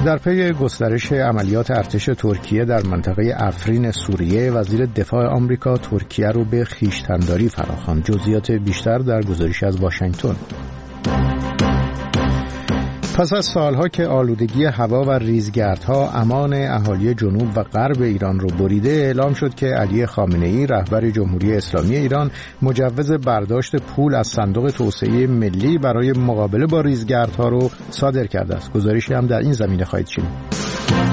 در پی گسترش عملیات ارتش ترکیه در منطقه افرین سوریه، وزیر دفاع آمریکا ترکیه رو به خویشتن‌داری فراخواند. جزئیات بیشتر در گزارشی از واشنگتن. پس از سالها که آلودگی هوا و ریزگردها امان اهالی جنوب و غرب ایران رو بریده، اعلام شد که علی خامنه‌ای رهبر جمهوری اسلامی ایران مجوز برداشت پول از صندوق توسعه ملی برای مقابله با ریزگردها رو صادر کرده است. گزارشی هم در این زمینه خواهید شنید.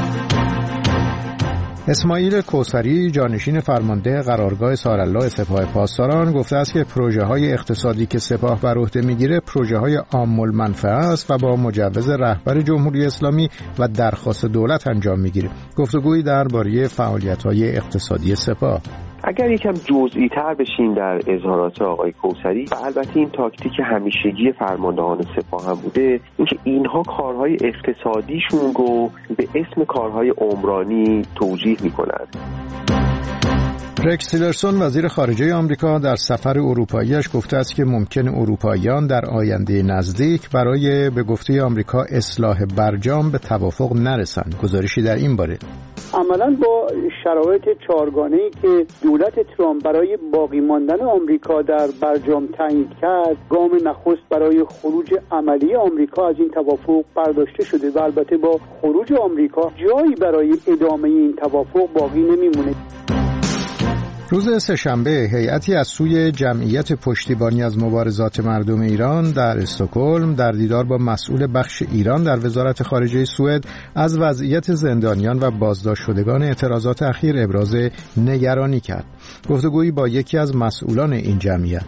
اسماعیل کوثری، جانشین فرمانده قرارگاه سارالله سپاه پاسداران، گفته است که پروژه‌های اقتصادی که سپاه بر عهده می‌گیره پروژه‌های عام المنفعه است و با مجوز رهبر جمهوری اسلامی و درخواست دولت انجام می‌گیره. گفتگویی درباره فعالیت‌های اقتصادی سپاه. اگر یکم جزئی تر بشیم در اظهارات آقای کوثری، و البته این تاکتیک همیشگی فرماندهان سپاه هم بوده، اینکه اینها کارهای اقتصادیشون رو به اسم کارهای عمرانی توجیه میکنند. رکس تیلرسون، وزیر خارجه آمریکا، در سفر اروپاییش گفته است که ممکن اروپاییان در آینده نزدیک برای به گفته آمریکا اصلاح برجام به توافق نرسند. گزارشی در این باره. عملاً با شرایط چهارگانه‌ای که دولت ترامپ برای باقی ماندن آمریکا در برجام تعیین کرد، گام نخست برای خروج عملی آمریکا از این توافق برداشته شده و البته با خروج آمریکا جایی برای ادامه این توافق باقی نمیمونه. روز سه‌شنبه هیئتی از سوی جمعیت پشتیبانی از مبارزات مردم ایران در استکهلم در دیدار با مسئول بخش ایران در وزارت خارجه سوئد از وضعیت زندانیان و بازداشت شدگان اعتراضات اخیر ابراز نگرانی کرد. گفتگویی با یکی از مسئولان این جمعیت.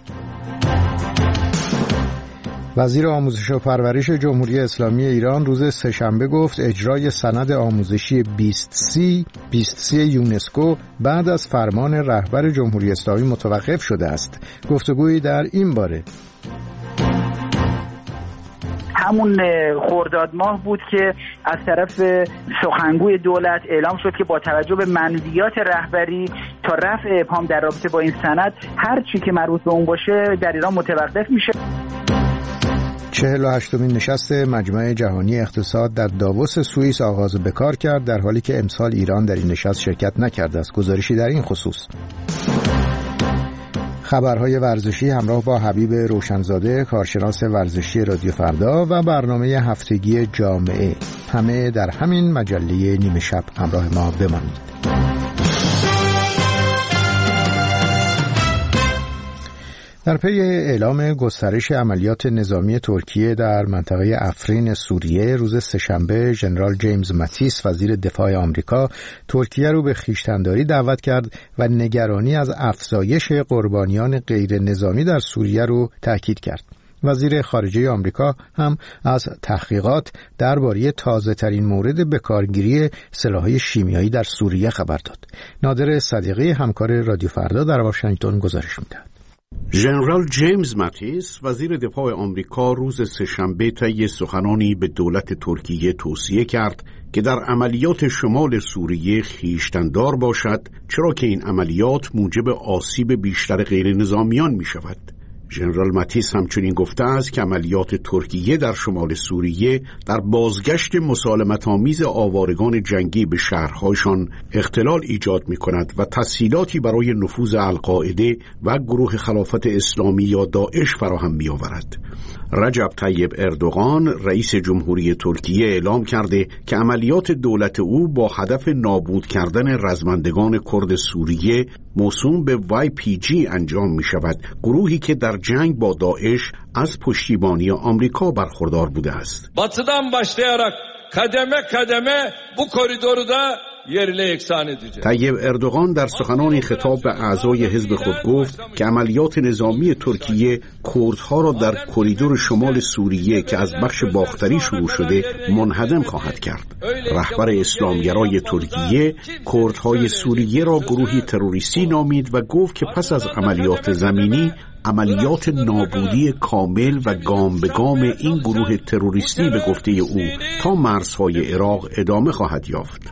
وزیر آموزش و پرورش جمهوری اسلامی ایران روز سه‌شنبه گفت اجرای سند آموزشی 20C یونسکو بعد از فرمان رهبر جمهوری اسلامی متوقف شده است. گفتگویی در این باره. همون خرداد ماه بود که از طرف سخنگوی دولت اعلام شد که با توجه به منویات رهبری تا رفع ابهام در رابطه با این سند هر چی که مربوط به اون باشه در ایران متوقف میشه. 48مین نشست مجمع جهانی اقتصاد در داووس سوئیس آغاز به کار کرد، در حالی که امسال ایران در این نشست شرکت نکرده است. گزارشی در این خصوص. خبرهای ورزشی همراه با حبیب روشنزاده، کارشناس ورزشی رادیو فردا، و برنامه هفتگی جامعه، همه در همین مجله نیمه شب. همراه ما بمانید. در پی اعلام گسترش عملیات نظامی ترکیه در منطقه افرین سوریه، روز سه‌شنبه ژنرال جیمز ماتیس، وزیر دفاع آمریکا، ترکیه رو به خویشتن‌داری دعوت کرد و نگرانی از افزایش قربانیان غیر نظامی در سوریه رو تاکید کرد. وزیر خارجه آمریکا هم از تحقیقات درباره تازه‌ترین مورد بکارگیری سلاح‌های شیمیایی در سوریه خبر داد. نادر صدیقی، همکار رادیو فردا، در واشنگتن گزارش می‌دهد. ژنرال جیمز ماتیس، وزیر دفاع آمریکا، روز سه‌شنبه طی سخنانی به دولت ترکیه توصیه کرد که در عملیات شمال سوریه خویشتن‌دار باشد، چرا که این عملیات موجب آسیب بیشتر غیر نظامیان می شود. ژنرال ماتیس همچنین گفته است که عملیات ترکیه در شمال سوریه در بازگشت مسالمت‌آمیز آوارگان جنگی به شهرهایشان اختلال ایجاد می‌کند و تسهیلاتی برای نفوذ القاعده و گروه خلافت اسلامی یا داعش فراهم می‌آورد. رجب طیب اردوغان، رئیس جمهوری ترکیه، اعلام کرده که عملیات دولت او با هدف نابود کردن رزمندگان کرد سوریه موسوم به YPG انجام می شود، گروهی که در جنگ با داعش از پشتیبانی آمریکا برخوردار بوده است. Batıdan başlayarak kademe kademe bu koridoru da yerle yeksan edeceğiz. طیب اردوغان در سخنانی خطاب به اعضای حزب خود گفت که عملیات نظامی ترکیه کردها را در کریدور شمال سوریه که از بخش باختری شروع شده منهدم خواهد کرد. رهبر اسلامگرای ترکیه کردهای سوریه را گروهی تروریستی نامید و گفت که پس از عملیات زمینی عملیات نابودی کامل و گام به گام این گروه تروریستی به گفته او تا مرزهای عراق ادامه خواهد یافت.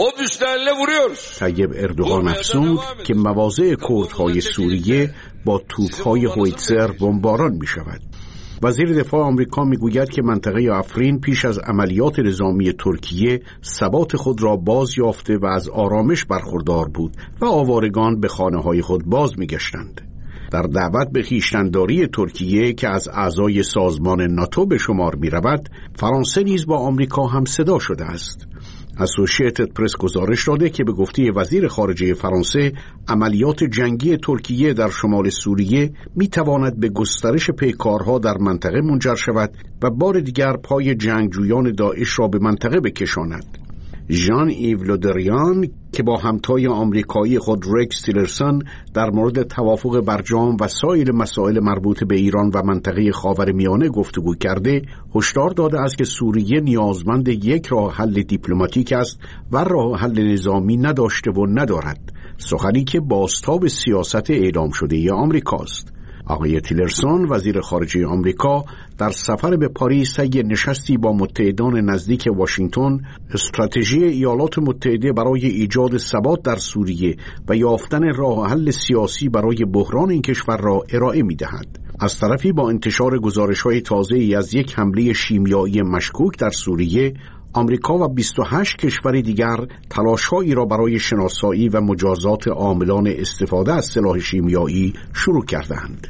طیب اردوغان افزود که مواضع کردهای سوریه با توپهای هویتزر بمباران می شود. وزیر دفاع آمریکا میگوید که منطقه آفرین پیش از عملیات نظامی ترکیه ثبات خود را باز یافته و از آرامش برخوردار بود و آوارگان به خانه‌های خود باز میگشتند. در دعوت به خویشتن‌داری ترکیه که از اعضای سازمان ناتو به شمار می‌رود، فرانسه نیز با آمریکا هم صدا شده است. اسوشییتد پرس گزارش داده که به گفته وزیر خارجه فرانسه، عملیات جنگی ترکیه در شمال سوریه می‌تواند به گسترش پیکارها در منطقه منجر شود و بار دیگر پای جنگجویان داعش را به منطقه بکشاند. ژان ایو لودریان که با همتای آمریکایی خود رکس تیلرسون در مورد توافق برجام و سایر مسائل مربوط به ایران و منطقه خاورمیانه گفتگو کرده، هشدار داده است که سوریه نیازمند یک راه حل دیپلماتیک است و راه حل نظامی نداشته و ندارد، سخنی که بازتاب سیاست اعلام شده آمریکاست. آقای تیلرسون وزیر خارجه آمریکا در سفر به پاریس طی نشستی با متحدان نزدیک واشنگتن استراتژی ایالات متحده برای ایجاد ثبات در سوریه و یافتن راه حل سیاسی برای بحران این کشور را ارائه می‌دهد. از طرفی با انتشار گزارش‌های تازه‌ای از یک حمله شیمیایی مشکوک در سوریه، آمریکا و 28 کشور دیگر تلاش‌هایی را برای شناسایی و مجازات عاملان استفاده از سلاح شیمیایی شروع کردند.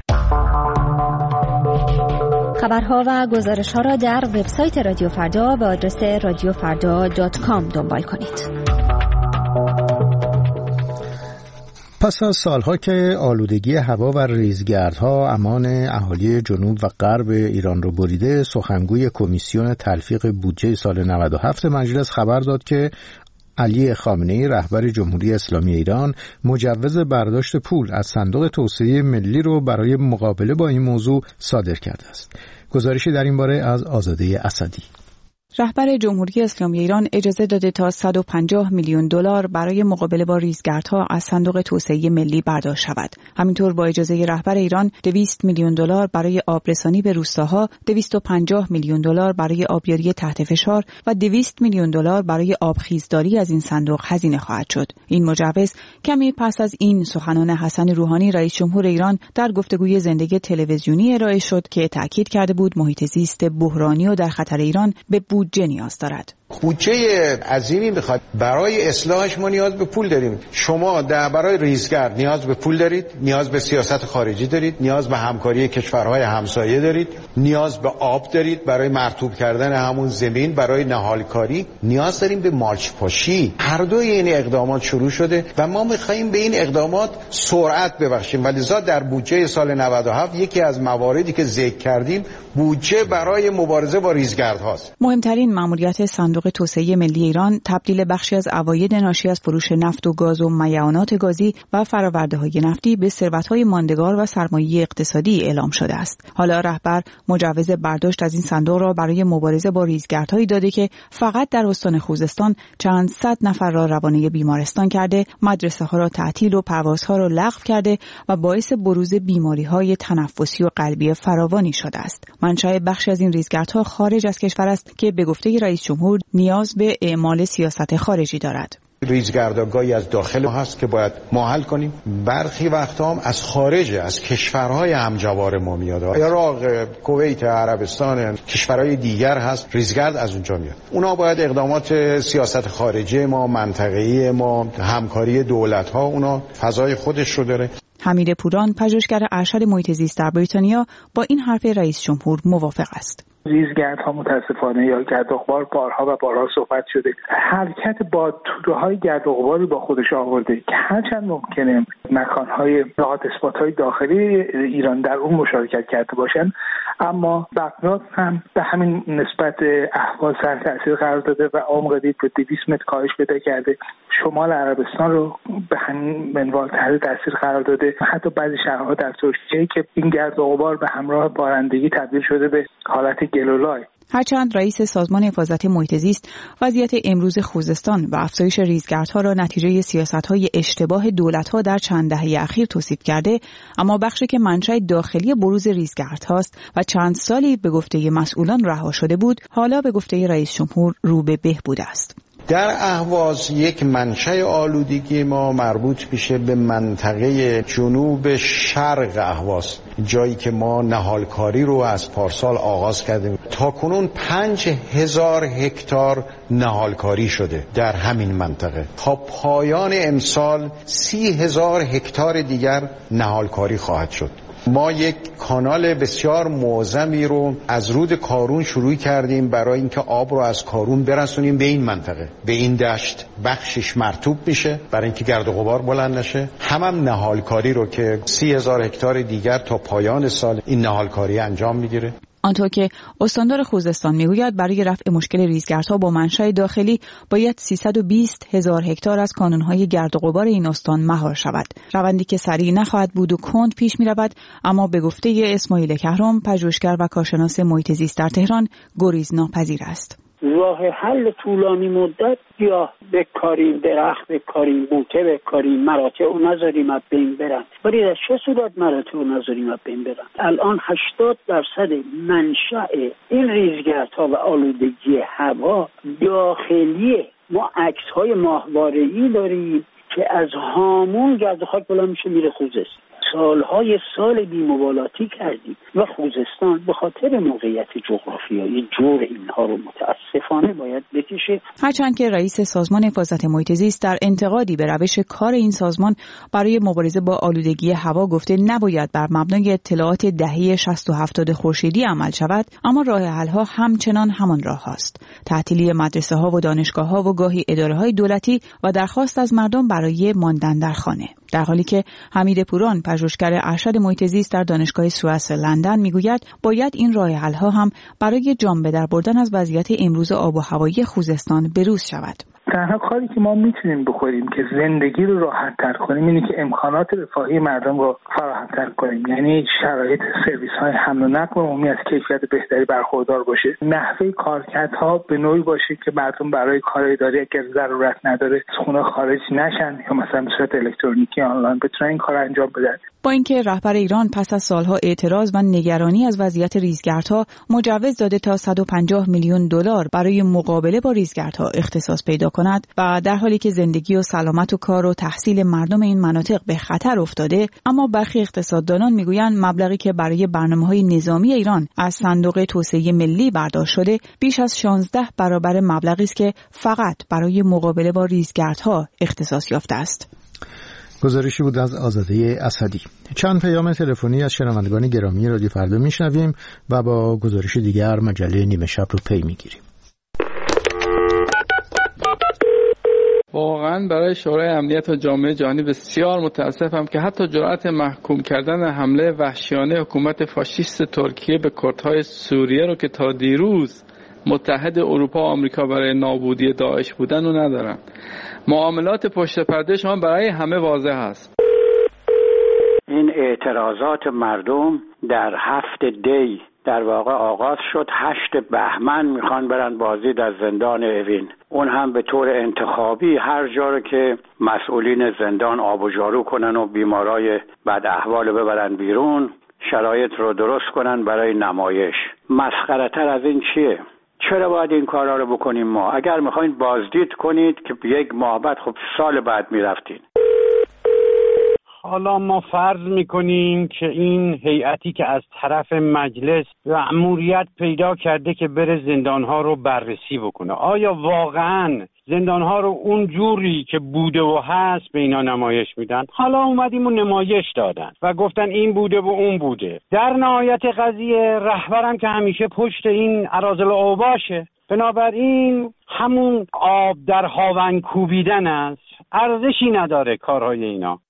خبرها و گزارش‌ها را در وبسایت رادیو فردا به آدرس radiofarda.com دنبال کنید. پس از سالها که آلودگی هوا و ریزگردها امان اهالی جنوب و غرب ایران رو بریده، سخنگوی کمیسیون تلفیق بودجه سال 97 مجلس خبر داد که علی خامنه‌ای رهبر جمهوری اسلامی ایران مجوز برداشت پول از صندوق توسعه ملی رو برای مقابله با این موضوع صادر کرده است. گزارشی در این باره از آزاده اسدی. رهبر جمهوری اسلامی ایران اجازه داده تا 150 میلیون دلار برای مقابله با ریزگردها از صندوق توسعه ملی برداشت شود. همینطور با اجازه رهبر ایران 200 میلیون دلار برای آبرسانی به روستاها، 250 میلیون دلار برای آبیاری تحت فشار و 200 میلیون دلار برای آبخیزداری از این صندوق هزینه خواهد شد. این مجوز کمی پس از این سخنان حسن روحانی رئیس جمهور ایران در گفتگوی زنده تلویزیونی ارائه شد که تاکید کرده بود محیط زیست بحرانی و در خطر ایران به بودجه نیاز دارد. بودجه عظیمی میخواد. برای اصلاحش ما نیاز به پول داریم. شما برای ریزگرد نیاز به پول دارید، نیاز به سیاست خارجی دارید، نیاز به همکاری کشورهای همسایه دارید، نیاز به آب دارید برای مرطوب کردن همون زمین، برای نهالکاری نیاز داریم به مالچ پاشی. هر دوی این اقدامات شروع شده و ما میخوایم به این اقدامات سرعت ببخشیم. ولذا در بودجه سال 97 یکی از مواردی که ذکر کردیم بودجه برای مبارزه با ریزگردهاست. مهمترین ماموریت صندوق توسعه ملی ایران تبدیل بخشی از عواید ناشی از فروش نفت و گاز و میعانات گازی و فرآورده‌های نفتی به ثروت‌های ماندگار و سرمایه اقتصادی اعلام شده است. حالا رهبر مجوز برداشت از این صندوق را برای مبارزه با ریزگردهایی داده که فقط در استان خوزستان چند صد نفر را روانه بیمارستان کرده، مدرسه‌ها را تعطیل و پروازها را لغو کرده و باعث بروز بیماری‌های تنفسی و قلبی فراوانی شده است. منشأ بخشی از این ریزگردها خارج از کشور است که به گفته رئیس جمهور نیاز به اعمال سیاست خارجی دارد. ریزگردگاهی از داخل ما هست که باید ما حل کنیم. برخی وقتا هم از خارج، از کشورهای همجوار ما میاد. عراق، کویت، عربستان، کشورهای دیگر هست، ریزگرد از اونجا میاد. اونا باید اقدامات سیاست خارجی ما، منطقه‌ای ما، همکاری دولت‌ها، اونا فضای خودش رو داره. حمید پوران، پژوهشگر ارشد محیط زیست در بریتانیا، با این حرف رئیس جمهور موافق است. ریزگردها متاسفانه یا گرد و غبار بارها و بارها صحبت شده. حرکت با توده‌های گرد و غباری با خودش آورده که هرچند ممکنه مکان‌های هات‌اسپات‌های داخلی ایران در اون مشارکت کرده باشن، اما بغداد هم به همین نسبت احوال تحت تاثیر قرار داده و عمق دید به 200 متر کاهش پیدا کرده. شمال عربستان رو به همین منوال تحت تاثیر قرار داده. حتی بعضی شهرها در ترکیه که این گرد و غبار به همراه بارندگی تبدیل شده به حالت گلولای. هرچند رئیس سازمان حفاظت محیط زیست وضعیت امروز خوزستان و افزایش ریزگردها را نتیجه سیاست‌های اشتباه دولت‌ها در چند دهه اخیر توصیف کرده، اما بخشی که منشأ داخلی بروز ریزگردهاست و چند سالی به گفته مسئولان رها شده بود، حالا به گفته رئیس جمهور رو به بهبود است. در اهواز یک منشأ آلودگی ما مربوط میشه به منطقه جنوب شرق اهواز، جایی که ما نهالکاری رو از پارسال آغاز کردیم. تاکنون 5000 هکتار نهالکاری شده در همین منطقه. تا پایان امسال 30,000 هکتار دیگر نهالکاری خواهد شد. ما یک کانال بسیار معظمی رو از رود کارون شروع کردیم برای اینکه آب رو از کارون برسونیم به این منطقه، به این دشت. بخشش مرطوب میشه برای اینکه گرد و غبار بلند نشه. هم نهالکاری رو که 30,000 هکتار دیگر تا پایان سال این نهالکاری انجام میگیره. آنطور که استاندار خوزستان میگوید برای رفع مشکل ریزگردها با منشأ داخلی باید 320,000 هکتار از کانونهای گرد و غبار این استان مهار شود. روندی که سریع نخواهد بود و کند پیش میرود، اما به گفته اسماعیل کهرم، پژوهشگر و کارشناس محیط زیست در تهران، گریز ناپذیر است. راه حل طولانی مدت یا بکاریم درخت، بکاریم بوته، بکاریم مراتع و نذاریم از بین برن. ولی در چه صورت مراتع و نذاریم از بین برن؟ الان 80% منشأ این ریزگردها و آلودگی هوا داخلیه. ما عکس‌های ماهواره‌ای داریم که از هامون گرد و خاک بلند میشه میره خوزستان. سالهای سال بی‌مبالاتی کردیم و خوزستان به خاطر موقعیت جغرافیایی جور اینها رو متاسفانه باید بکشه. هرچند که رئیس سازمان حفاظت محیط زیست در انتقادی به روش کار این سازمان برای مبارزه با آلودگی هوا گفته نباید بر مبنای اطلاعات دهه 60 و 70 خورشیدی عمل شود، اما راه حل‌ها همچنان همان راه است: تعطیلی مدرسه‌ها و دانشگاه‌ها و گاهی اداره‌های دولتی و درخواست از مردم برای ماندن در خانه. در حالی که حمید پوران، پژوهشگر ارشد محیط زیست در دانشگاه سوئیس لندن، میگوید باید این راه حل‌ها هم برای جان به در بردن از وضعیت امروز آب و هوایی خوزستان بروز شود. تنها کاری که ما میتونیم بکنیم که زندگی رو راحت تر کنیم اینه که امکانات رفاهی مردم رو فراهم تر کنیم. یعنی شرایط سرویس های حمل و نقل عمومی از کیفیت بهتری برخوردار باشه، نحوه کارکردها به نوعی باشه که مردم برای کار اداری اگر ضرورت نداره از خونه خارج نشن یا مثلا به صورت الکترونیکی آنلاین بتونن این کار انجام بدن. با اینکه رهبر ایران پس از سالها اعتراض و نگرانی از وضعیت ریزگردها مجوز داده تا 150 میلیون دلار برای مقابله با ریزگردها اختصاص پیدا کند و در حالی که زندگی و سلامت و کار و تحصیل مردم این مناطق به خطر افتاده، اما برخی اقتصاددانان میگویند مبلغی که برای برنامه‌های نظامی ایران از صندوق توسعه ملی برداشت شده بیش از 16 برابر مبلغی است که فقط برای مقابله با ریزگردها اختصاص یافته است. گزارشی بود از آزاده اسدی. چند پیام تلفنی از شنوندگان گرامی رادیو فردا میشنویم و با گزارش دیگر مجله نیمه شب رو پی میگیریم. واقعا برای شورای امنیت و جامعه جهانی بسیار متاسفم که حتی جرأت محکوم کردن حمله وحشیانه حکومت فاشیست ترکیه به کردهای سوریه رو که تا دیروز متحد اروپا و آمریکا برای نابودی داعش بودن رو ندارن. معاملات پشت پرده شما برای همه واضح است. این اعتراضات مردم در 7 دی در واقع آغاز شد. 8 بهمن میخوان برن بازدید از زندان اوین، اون هم به طور انتخابی هر جا رو که مسئولین زندان آب و جارو کنن و بیمارای بد احوال ببرن بیرون، شرایط رو درست کنن برای نمایش. مسخره تر از این چیه؟ چرا باید این کارا رو بکنیم ما؟ اگر میخواین بازدید کنید که 1 ماه بعد، خب سال بعد میرفتین. حالا ما فرض میکنیم که این هیئتی که از طرف مجلس مأموریت پیدا کرده که بره زندانها رو بررسی بکنه، آیا واقعاً زندانها رو اون جوری که بوده و هست به اینا نمایش میدن؟ حالا اومدیم و نمایش دادن و گفتن این بوده و اون بوده. در نهایت قضیه رهبرم که همیشه پشت این اراذل اوباشه، بنابراین همون آب در هاون کوبیدن است، ارزشی نداره کارهای اینا.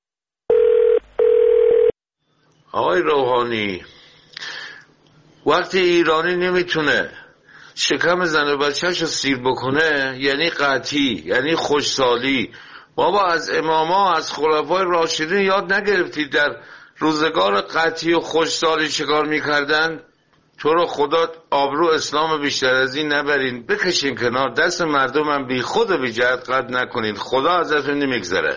آقای روحانی، وقتی ایرانی نمیتونه شکم زن و بچه‌شو سیر بکنه یعنی قحطی، یعنی خوشسالی. بابا از اماما، از خلفای راشدین یاد نگرفتید در روزگار قحطی و خوشسالی چیکار میکردن؟ تو رو خدا آبرو اسلام بیشتر از این نبرین، بکشین کنار، دست مردمم بی خود و بی جهت قطع نکنین، خدا ازتون نمیگذره.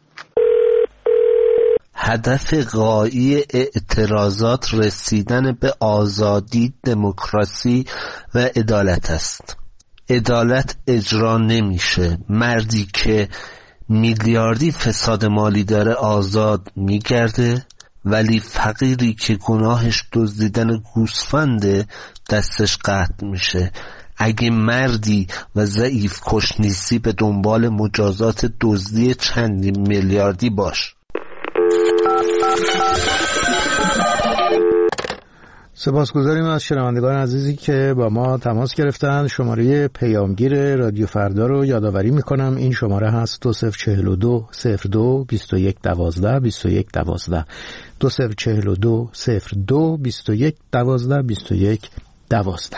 هدف غایی اعتراضات رسیدن به آزادی، دموکراسی و عدالت است. عدالت اجرا نمیشه. مردی که میلیاردی فساد مالی داره آزاد میگرده، ولی فقیری که گناهش دزدیدن گوسفنده دستش قطع میشه. اگه مردی و ضعیف کش نیستی به دنبال مجازات دزدی چندین میلیاردی باش. سپاسگزاریم از شنوندگان عزیزی که با ما تماس گرفتن. شماره پیامگیر رادیو فردا رو یادآوری میکنم. این شماره هست 2042 02 21 12 21 12 2042 02 21 12 21 12.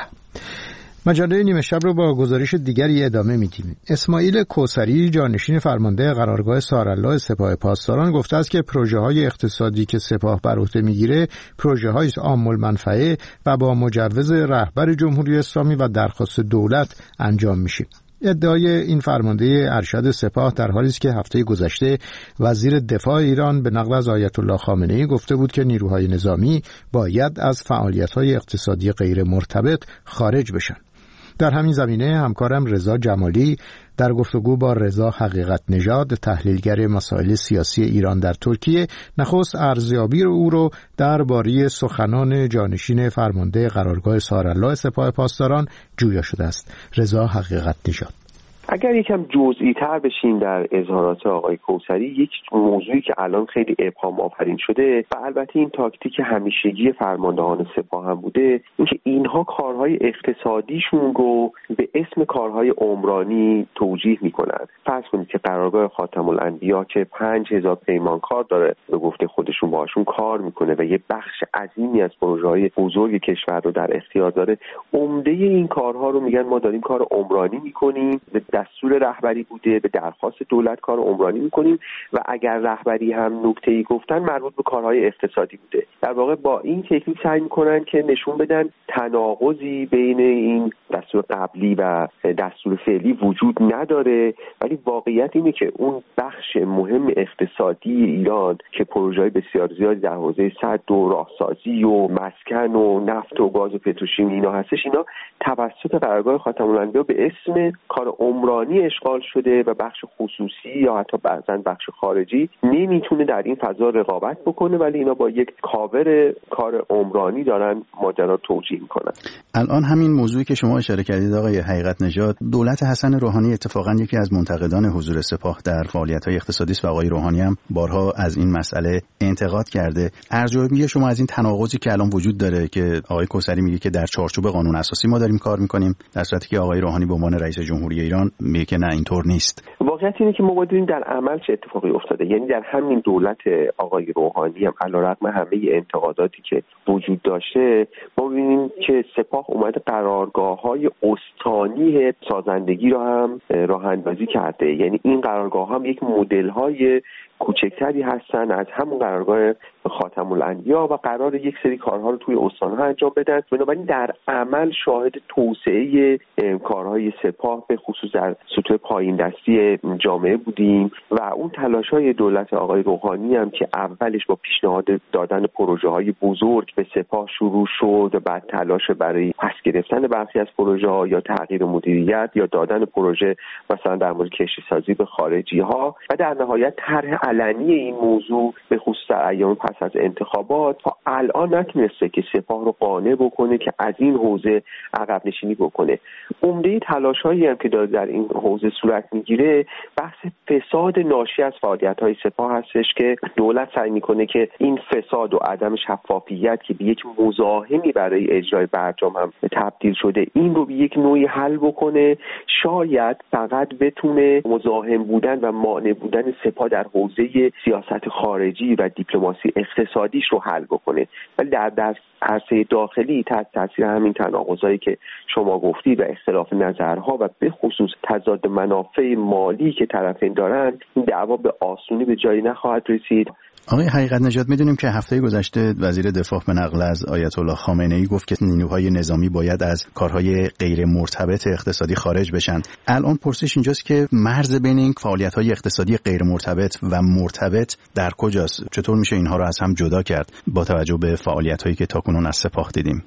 مجله نیمه شب رو با گزارش دیگری ادامه میدیم. اسماعیل کوثری، جانشین فرمانده قرارگاه سارالله سپاه پاسداران، گفته است که پروژه‌های اقتصادی که سپاه بر عهده میگیره پروژه‌های عام المنفعه و با مجوز رهبر جمهوری اسلامی و درخواست دولت انجام میشه. ادعای این فرمانده ارشد سپاه در حالی است که هفته گذشته وزیر دفاع ایران به نقل از آیت الله خامنه‌ای گفته بود که نیروهای نظامی باید از فعالیت‌های اقتصادی غیر مرتبط خارج بشن. در همین زمینه همکارم رضا جمالی در گفتگو با رضا حقیقت نژاد، تحلیلگر مسائل سیاسی ایران در ترکیه، نخست ارزیابی او رو درباره سخنان جانشین فرمانده قرارگاه سارالله سپاه پاسداران جویا شده است. رضا حقیقت نژاد: اگر یکم جزئی تر بشیم در اظهارات آقای کوثری، یک موضوعی که الان خیلی ابهام آفرین شده و البته این تاکتیک همیشگی فرماندهان سپاه هم بوده، اینکه اینها کارهای اقتصادیشون رو به اسم کارهای عمرانی توجیه میکنن. فرض کنید که قرارگاه خاتم الانبیا که 5000 پیمانکار داره، به گفته خودشون باشون کار میکنه و یه بخش عظیمی از پروژه‌های بزرگ کشور رو در اختیار داره، عمده این کارها رو میگن ما داریم کار عمرانی میکنیم، دستور رهبری بوده، به درخواست دولت کار عمرانی میکنیم و اگر رهبری هم نکته‌ای گفتن مربوط به کارهای اقتصادی بوده. در واقع با این تکنیک سعی میکنن که نشون بدن تناقضی بین این دستور قبلی و دستور فعلی وجود نداره، ولی واقعیت اینه که اون بخش مهم اقتصادی ایران که پروژه‌های بسیار زیادی در حوزه سد و راهسازی و مسکن و نفت و گاز و پتروشیمی اینا هستش، اینا توسط قرارگاه خاتم الانبیا به اسم کار عمرانی اشغال شده و بخش خصوصی یا حتی بعضا بخش خارجی نمیتونه در این فضا رقابت بکنه، ولی اینا با یک کاور کار عمرانی دارن ماجرا توجیه میکنن. الان همین موضوعی که شما اشاره کردید آقای حقیقت نژاد، دولت حسن روحانی اتفاقا یکی از منتقدان حضور سپاه در فعالیت‌های اقتصادی است و آقای روحانی هم بارها از این مسئله انتقاد کرده. ارزیابی شما از این تناقضی که الان وجود داره که آقای کوثری میگه که در چارچوب قانون اساسی ما داریم کار میکنیم، در صورتی که آقای روحانی به عنوان رئیس جمهوری ایران میگه که نه اینطور نیست. واقعیت اینه که ما باید در عمل چه اتفاقی افتاده. یعنی در همین دولت آقای روحانی هم علیرغم همه انتقاداتی که وجود داشته، ما ببینیم که سپاه اومده قرارگاه‌های استانی سازندگی رو هم راه اندازی کرده. یعنی این قرارگاه هم یک مدل‌های کوچکتری هستن از همون قرارگاه خاتم الانبیا و قرار یک سری کارها رو توی استان‌ها انجام بدن. بنابراین در عمل شاهد توسعه کارهای سپاه به خصوص در سطوح پایین دستی جامعه بودیم و اون تلاش‌های دولت آقای روحانی هم که اولش با پیشنهاد دادن پروژه‌های بزرگ به سپاه شروع شد و بعد تلاش برای پس گرفتن برخی از پروژه‌ها یا تغییر مدیریت یا دادن پروژه مثلا در مورد کشتی‌سازی به خارجی‌ها و در نهایت طرح علنی این موضوع به خصوص در ایام پس از انتخابات تا الان نتونسته که سپاه رو قانع بکنه که از این حوزه عقب نشینی بکنه. عمده تلاش‌هایی هم که در این حوزه صورت میگیره بحث فساد ناشی از فعالیت‌های سپاه هستش که دولت سعی میکنه که این فساد و عدم شفافیت که به یک مزاحمی برای اجرای برجام هم تبدیل شده، این رو به یک نوعی حل بکنه. شاید فقط بتونه مزاحم بودن و مانع بودن سپاه در حوزه سیاست خارجی و دیپلماسی اقتصادیش رو حل بکنه، ولی در عرصه داخلی تحت تاثیر همین تناقضایی که شما گفتید و اختلاف نظرها و به خصوص تضاد منافع مالی که طرفین دارن، این دعوا به آسونی به جایی نخواهد رسید. آقای حقیقت نژاد، میدونیم که هفته گذشته وزیر دفاع به نقل از آیت الله خامنه‌ای گفت که نیروهای نظامی باید از کارهای غیر مرتبط اقتصادی خارج بشن. الان پرسش اینجاست که مرز بین این فعالیت‌های اقتصادی غیر مرتبط و مرتبط در کجاست؟ چطور میشه اینها رو از هم جدا کرد با توجه به فعالیت‌هایی که تاکنون از سپاه دیدیم؟ خود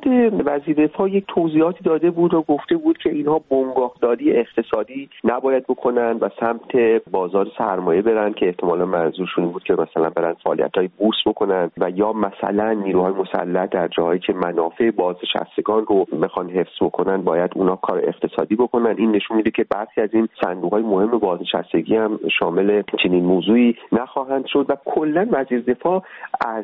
وزیر دفاع یک توضیحاتی داده بود و گفته بود که اینها بنگاهداری اقتصادی نباید بکنن و سمت بازار سرمایه برن که احتمالا منظورشون بود که مثلا برن فعالیت‌های بورس بکنن و یا مثلا نیروهای مسلح در جاهایی که منافع بازنشستگان رو بخوان حفظ بکنن باید اونا کار اقتصادی بکنن. این نشون میده که برخی از این صندوق‌های مهم بازنشستگی هم شامل چنین موضوعی نخواهند شد و کلا وزیر دفاع از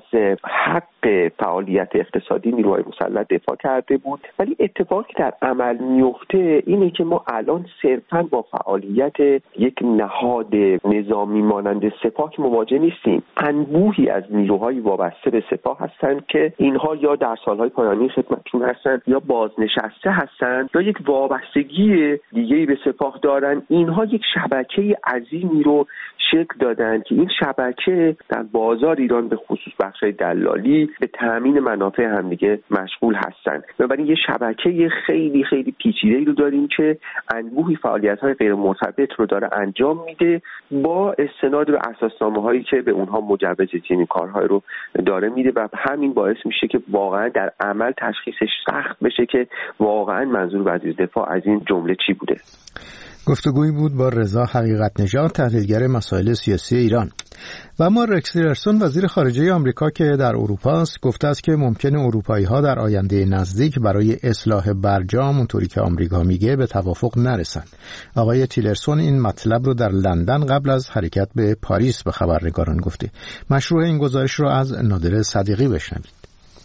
حق فعالیت اقتصادی نیروهای مسلح دفاع کرده بود. ولی اتفاقی در عمل میفته اینه که ما الان صرفاً با فعالیت یک نهاد نظامی مانند سپاه مواجه نیستیم. انبوهی از نیروهای وابسته به سپاه هستند که اینها یا در سالهای پایانی خدمتشون هستند یا بازنشسته هستند یا یک وابستگی دیگه‌ای به سپاه دارن. اینها یک شبکه عظیمی رو شکل دادن که این شبکه در بازار ایران به خصوص بخش‌های دلالی به تامین منافع همدیگه مشغول هستند. بنابراین یه شبکه خیلی خیلی پیچیده‌ای رو داریم که انبوهی فعالیت‌های غیر مرتبط رو داره انجام میده با استناد به اساسنامه‌هایی که به اونها مجوز چنین کارهای رو داره میده و همین باعث میشه که واقعا در عمل تشخیصش سخت بشه که واقعا منظور وزیر دفاع از این جمله چی بوده. گفتگویی بود با رضا حقیقت نژاد، تحلیلگر مسائل سیاسی ایران. و اما رکس تیلرسون وزیر خارجه آمریکا که در اروپا است گفته است که ممکنه اروپایی‌ها در آینده نزدیک برای اصلاح برجام اونطوری که آمریکا میگه به توافق نرسند. آقای تیلرسون این مطلب رو در لندن قبل از حرکت به پاریس به خبرنگاران گفته. مشروع این گزارش رو از نادر صدیقی بشنوید.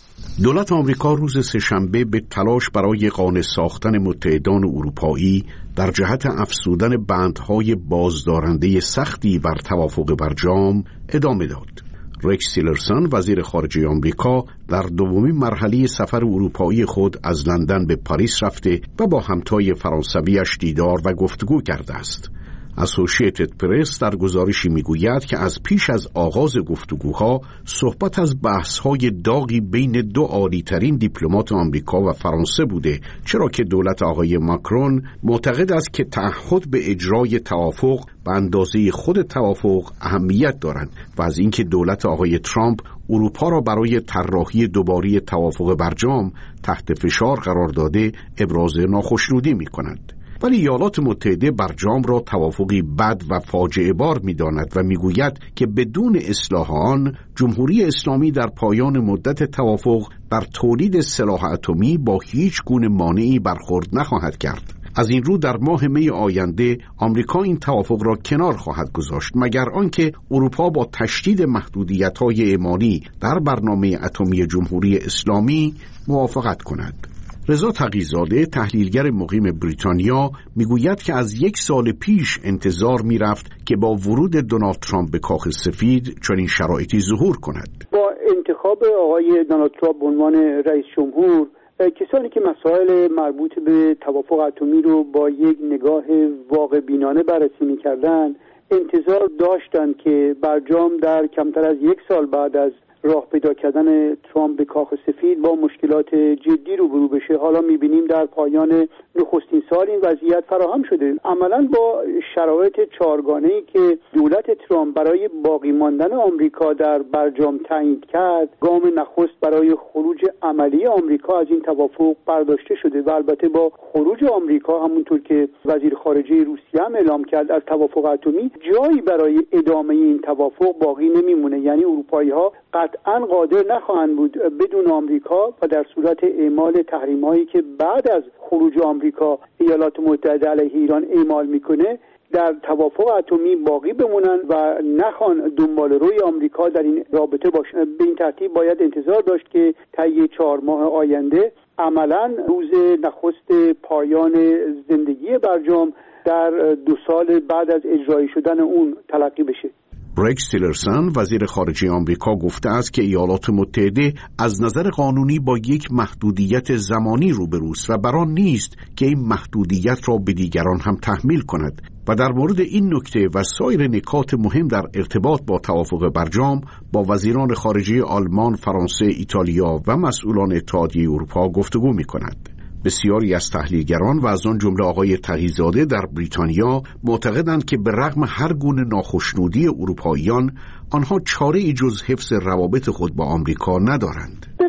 دولت آمریکا روز سه‌شنبه به تلاش برای قانع ساختن متحدان اروپایی در جهت افزودن بندهای بازدارنده سختی بر توافق برجام ادامه داد. رکس تیلرسون وزیر خارجه آمریکا در دومین مرحله سفر اروپایی خود از لندن به پاریس رفته و با همتای فرانسویش دیدار و گفتگو کرده است. اسوشییتد پرس در گزارشی میگوید که از پیش از آغاز گفتگوها صحبت از بحث‌های داغی بین دو عالی‌ترین دیپلمات آمریکا و فرانسه بوده، چرا که دولت آقای ماکرون معتقد است که تعهد به اجرای توافق به اندازه خود توافق اهمیت دارند و از اینکه دولت آقای ترامپ اروپا را برای طراحی دوباره توافق برجام تحت فشار قرار داده ابراز ناخشنودی می‌کند. ولی ایالات متحده برجام را توافقی بد و فاجعه بار می‌داند و می‌گوید که بدون اصلاح آن جمهوری اسلامی در پایان مدت توافق بر تولید سلاح اتمی با هیچ گونه مانعی برخورد نخواهد کرد. از این رو در ماه می آینده آمریکا این توافق را کنار خواهد گذاشت مگر آنکه اروپا با تشدید محدودیت‌های ایمانی در برنامه اتمی جمهوری اسلامی موافقت کند. رضا تقی‌زاده تحلیلگر مقیم بریتانیا میگوید که از 1 سال پیش انتظار میرفت که با ورود دونالد ترامپ به کاخ سفید چنین شرایطی ظهور کند. با انتخاب آقای دونالد ترامپ به عنوان رئیس جمهور کسانی که مسائل مربوط به توافق اتمی رو با یک نگاه واقع بینانه بررسی می‌کردن انتظار داشتند که برجام در کمتر از 1 سال بعد از راه پیدا کردن ترامپ به کاخ سفید با مشکلات جدی روبرو بشه. حالا می‌بینیم در پایان نخستین سال این وضعیت فراهم شده. عملاً با شرایط چهارگانه‌ای که دولت ترامپ برای باقی ماندن آمریکا در برجام تعیین کرد، گام نخست برای خروج عملی آمریکا از این توافق برداشته شده و البته با خروج آمریکا همونطور که وزیر خارجه روسیه هم اعلام کرد از توافق اتمی جایی برای ادامه این توافق باقی نمیمونه. یعنی اروپایی‌ها قطعاً قادر نخواهند بود بدون آمریکا و در صورت اعمال تحریم‌هایی که بعد از خروج آمریکا ایالات متحده علیه ایران اعمال میکنه در توافق اتمی باقی بمونن و نخوان دنبال روی آمریکا در این رابطه باشن. به این ترتیب باید انتظار داشت که طی 4 ماه آینده عملاً روز نخست پایان زندگی برجام در 2 سال بعد از اجرایی شدن اون تلقی بشه. رکس تیلرسون وزیر خارجه آمریکا گفته است که ایالات متحده از نظر قانونی با یک محدودیت زمانی روبروست و بر آن نیست که این محدودیت را به دیگران هم تحمیل کند و در مورد این نکته و سایر نکات مهم در ارتباط با توافق برجام با وزیران خارجه آلمان، فرانسه، ایتالیا و مسئولان اتحادیه اروپا گفتگو می‌کند. بسیاری از تحلیلگران و از آن جمله آقای تقی‌زاده در بریتانیا معتقدند که به رغم هر گونه ناخشنودی اروپاییان آنها چاره‌ای جز حفظ روابط خود با آمریکا ندارند. به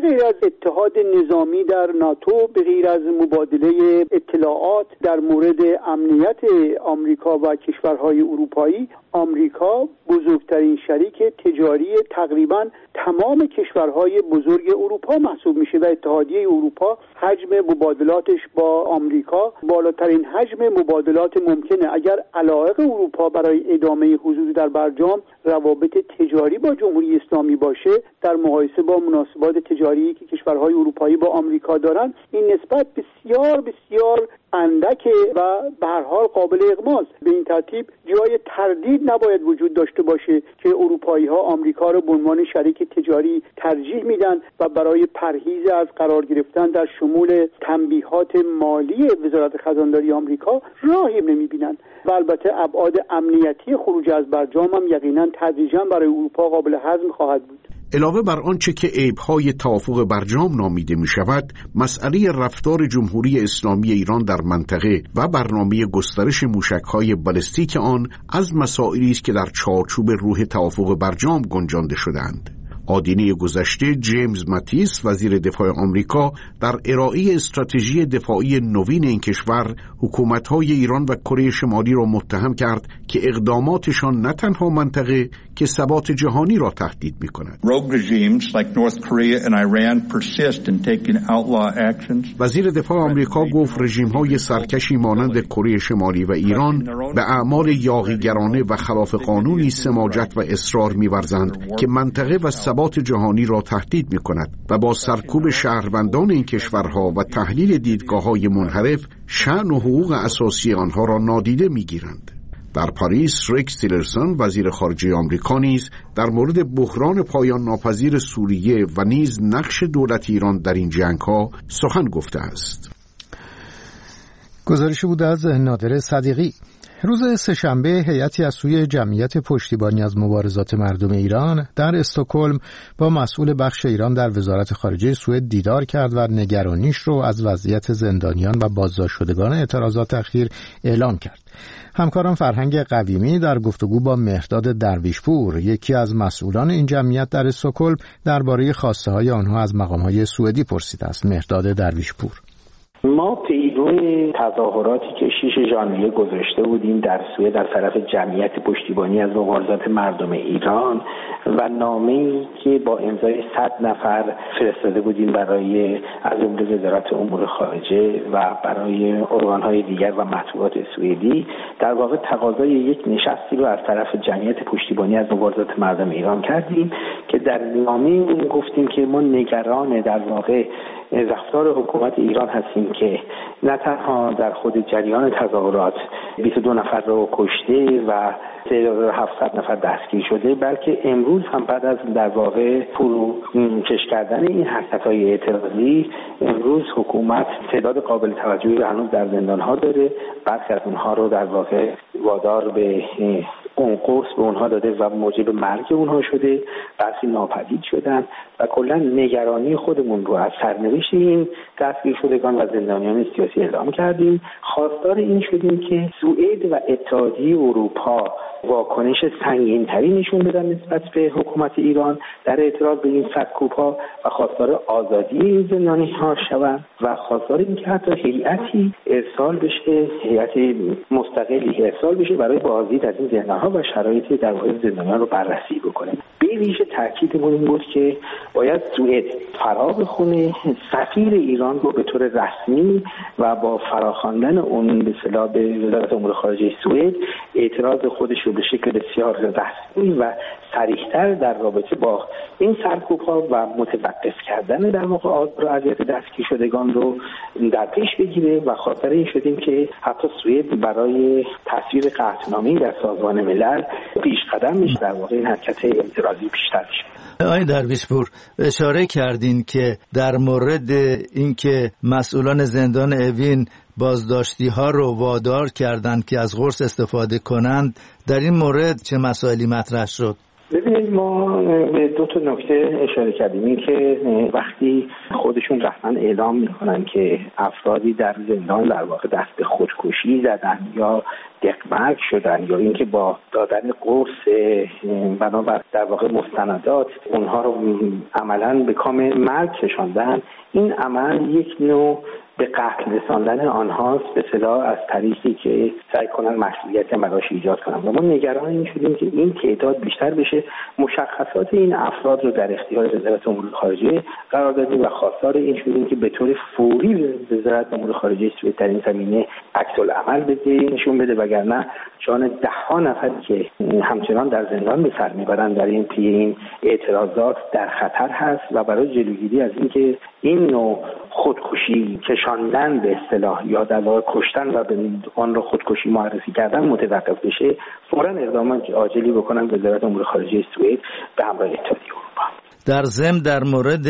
غیر از اتحاد نظامی در ناتو، به غیر از مبادله اطلاعات در مورد امنیت آمریکا و کشورهای اروپایی، آمریکا بزرگترین شریک تجاری تقریبا تمام کشورهای بزرگ اروپا محسوب میشه و اتحادیه اروپا حجم مبادلاتش با آمریکا بالاترین حجم مبادلات ممکنه. اگر علایق اروپا برای ادامه حضور در برجام روابط تجاری با جمهوری اسلامی باشه، در مقایسه با مناسبات تجاری که کشورهای اروپایی با آمریکا دارن، این نسبت بسیار بسیار اندکه و به هر حال قابل اغماست. به این ترتیب جای تردید نباید وجود داشته باشه که اروپایی ها آمریکا رو به عنوان شریک تجاری ترجیح میدن و برای پرهیز از قرار گرفتن در شمول تنبیهات مالی وزارت خزانداری آمریکا راهی نمیبینن. و البته ابعاد امنیتی خروج از برجام هم یقینا تدریجا برای اروپا قابل هضم خواهد بود. علاوه بر آنچه که عیب‌های توافق برجام نامیده می شود، مسئله رفتار جمهوری اسلامی ایران در منطقه و برنامه گسترش موشک‌های بالستیک آن از مسائلی است که در چارچوب روح توافق برجام گنجانده شدند. آدینه گذشته جیمز ماتیس وزیر دفاع آمریکا در ارائه استراتژی دفاعی نوین این کشور حکومت‌های ایران و کره شمالی را متهم کرد که اقداماتشان نه تنها منطقه که ثبات جهانی را تهدید می‌کند. وزیر دفاع آمریکا گفت رژیم‌های سرکشی مانند کره شمالی و ایران به اعمال یاغیگرانه و خلاف قانونی سماجت و اصرار می‌ورزند که منطقه و ثبات جهانی را تهدید می‌کند و با سرکوب شهروندان این کشورها و تحلیل دیدگاه‌های منحرف شأن و حقوق اساسی آنها را نادیده می‌گیرند. در پاریس ریکس تیلرسون وزیر خارجه آمریکا نیز در مورد بحران پایان ناپذیر سوریه و نیز نقش دولت ایران در این جنگ‌ها سخن گفته است. گزارشی بود از نادر صدیقی. روز سه‌شنبه هیئتی از سوی جمعیت پشتیبانی از مبارزات مردم ایران در استکهلم با مسئول بخش ایران در وزارت خارجه سوئد دیدار کرد و نگرانیش رو از وضعیت زندانیان و بازداشت شدگان اعتراضات اخیر اعلام کرد. همکارم فرهنگ قویمی در گفتگو با مهرداد درویشپور، یکی از مسئولان این جمعیت در استکهلم، درباره خواسته‌های آنها از مقام‌های سوئدی پرسیده است. مهرداد درویشپور: ما پیرو تظاهراتی که 6 ژانویه گذاشته بودیم در سوئد از طرف جمعیت پشتیبانی از مبارزات مردم ایران و نامه‌ای که با امضای 100 نفر فرستاده بودیم برای از جمله وزارت امور خارجه و برای ارگان‌های دیگر و مطبوعات سوئدی، در واقع تقاضای یک نشستی رو از طرف جمعیت پشتیبانی از مبارزات مردم ایران کردیم که در نامه گفتیم که ما نگران در واقع رفتار حکومت ایران هستیم که نه تنها در خود جریان تظاهرات 22 نفر رو کشته و 3700 نفر دستگیر شده، بلکه امروز هم بعد از در واقع فروکش کردن این حرکت‌های اعتراضی، امروز حکومت تعداد قابل توجهی رو هنوز در زندان‌ها داره. برخی از اونها رو در واقع وادار به اون قرص به اونها داده و موجب مرگ اونها شده، برخی ناپدید شدن و کلا نگرانی خودمون رو از سرنوشت این دستگیر شدگان و زندانیان سیاسی اعلام کردیم. خواستار این شدیم که سوئد و اتحادیه اروپا واکنش سنگین‌تری نشون بدن نسبت به حکومت ایران در اعتراض به این سرکوب‌ها و خواستار آزادی این زندانی‌ها شوند و خواستار این که حتی هیئتی ارسال بشه، هیئت مستقلی ارسال بشه برای بازدید از این زندان‌ها و شرایط در واقع زندانیان رو بررسی بکنه. به ویژه تاکیدمون این بود که باید سوئد فرا بخونه، سفیر ایران رو به طور رسمی و با فراخواندن اون به اصطلاح به وزارت امور خارجه سوئد اعتراض خودش رو به شکل بسیار رسمی و صریح‌تر در رابطه با این سرکوب‌ها و متوقف کردن در واقع آزار و اذیت دستگیر شدگان رو در پیش بگیره و خاطر این شدیم که حتی سوئد برای تصویب قطعنامه‌ای در سازمان ملل پیش قدم میشه، در واقع این حرکت اعتراضی بیشتر میشه. آقای درویشپور، اشاره کردین که در مورد اینکه مسئولان زندان اوین بازداشتی ها رو وادار کردند که از قرص استفاده کنند، در این مورد چه مسائلی مطرح شد؟ ببینید ما به دو تا نکته اشاره کردیم. این که وقتی خودشون رسما اعلام میکنن که افرادی در زندان در واقع دست به خودکشی زدن یا دقمرگ شدن یا اینکه با دادن قرص بنابر در واقع مستندات اونها رو عملاً به کام مرگ کشاندن، این عمل یک نوع به قتل رساندن آنهاست، به اصطلاح از طریقی که سعی کنن مسئولیت براش ایجاد کنن. و ما نگران این شدیم که این تعداد بیشتر بشه. مشخصات این افراد رو در اختیار وزارت امور خارجه قرار دادیم و خواستار این شدیم که به طور فوری وزارت امور خارجه سوئد در این زمینه عکس العمل بده، نشون بده، وگرنه جان ده‌ها نفری که همچنان در زندان به سر میبرن در این پی این اعتراضات در خطر هست. و برای جلوگیری از اینکه این نوع خودکشی کشاندن به اصطلاح یا در واقع کشتن و به آن رو خودکشی معرفی کردن متوقف بشه، فوراً اقدام عاجلی بکنن وزارت امور خارجه سوئد به همراه اتحادیه اروپا. در ضمن در مورد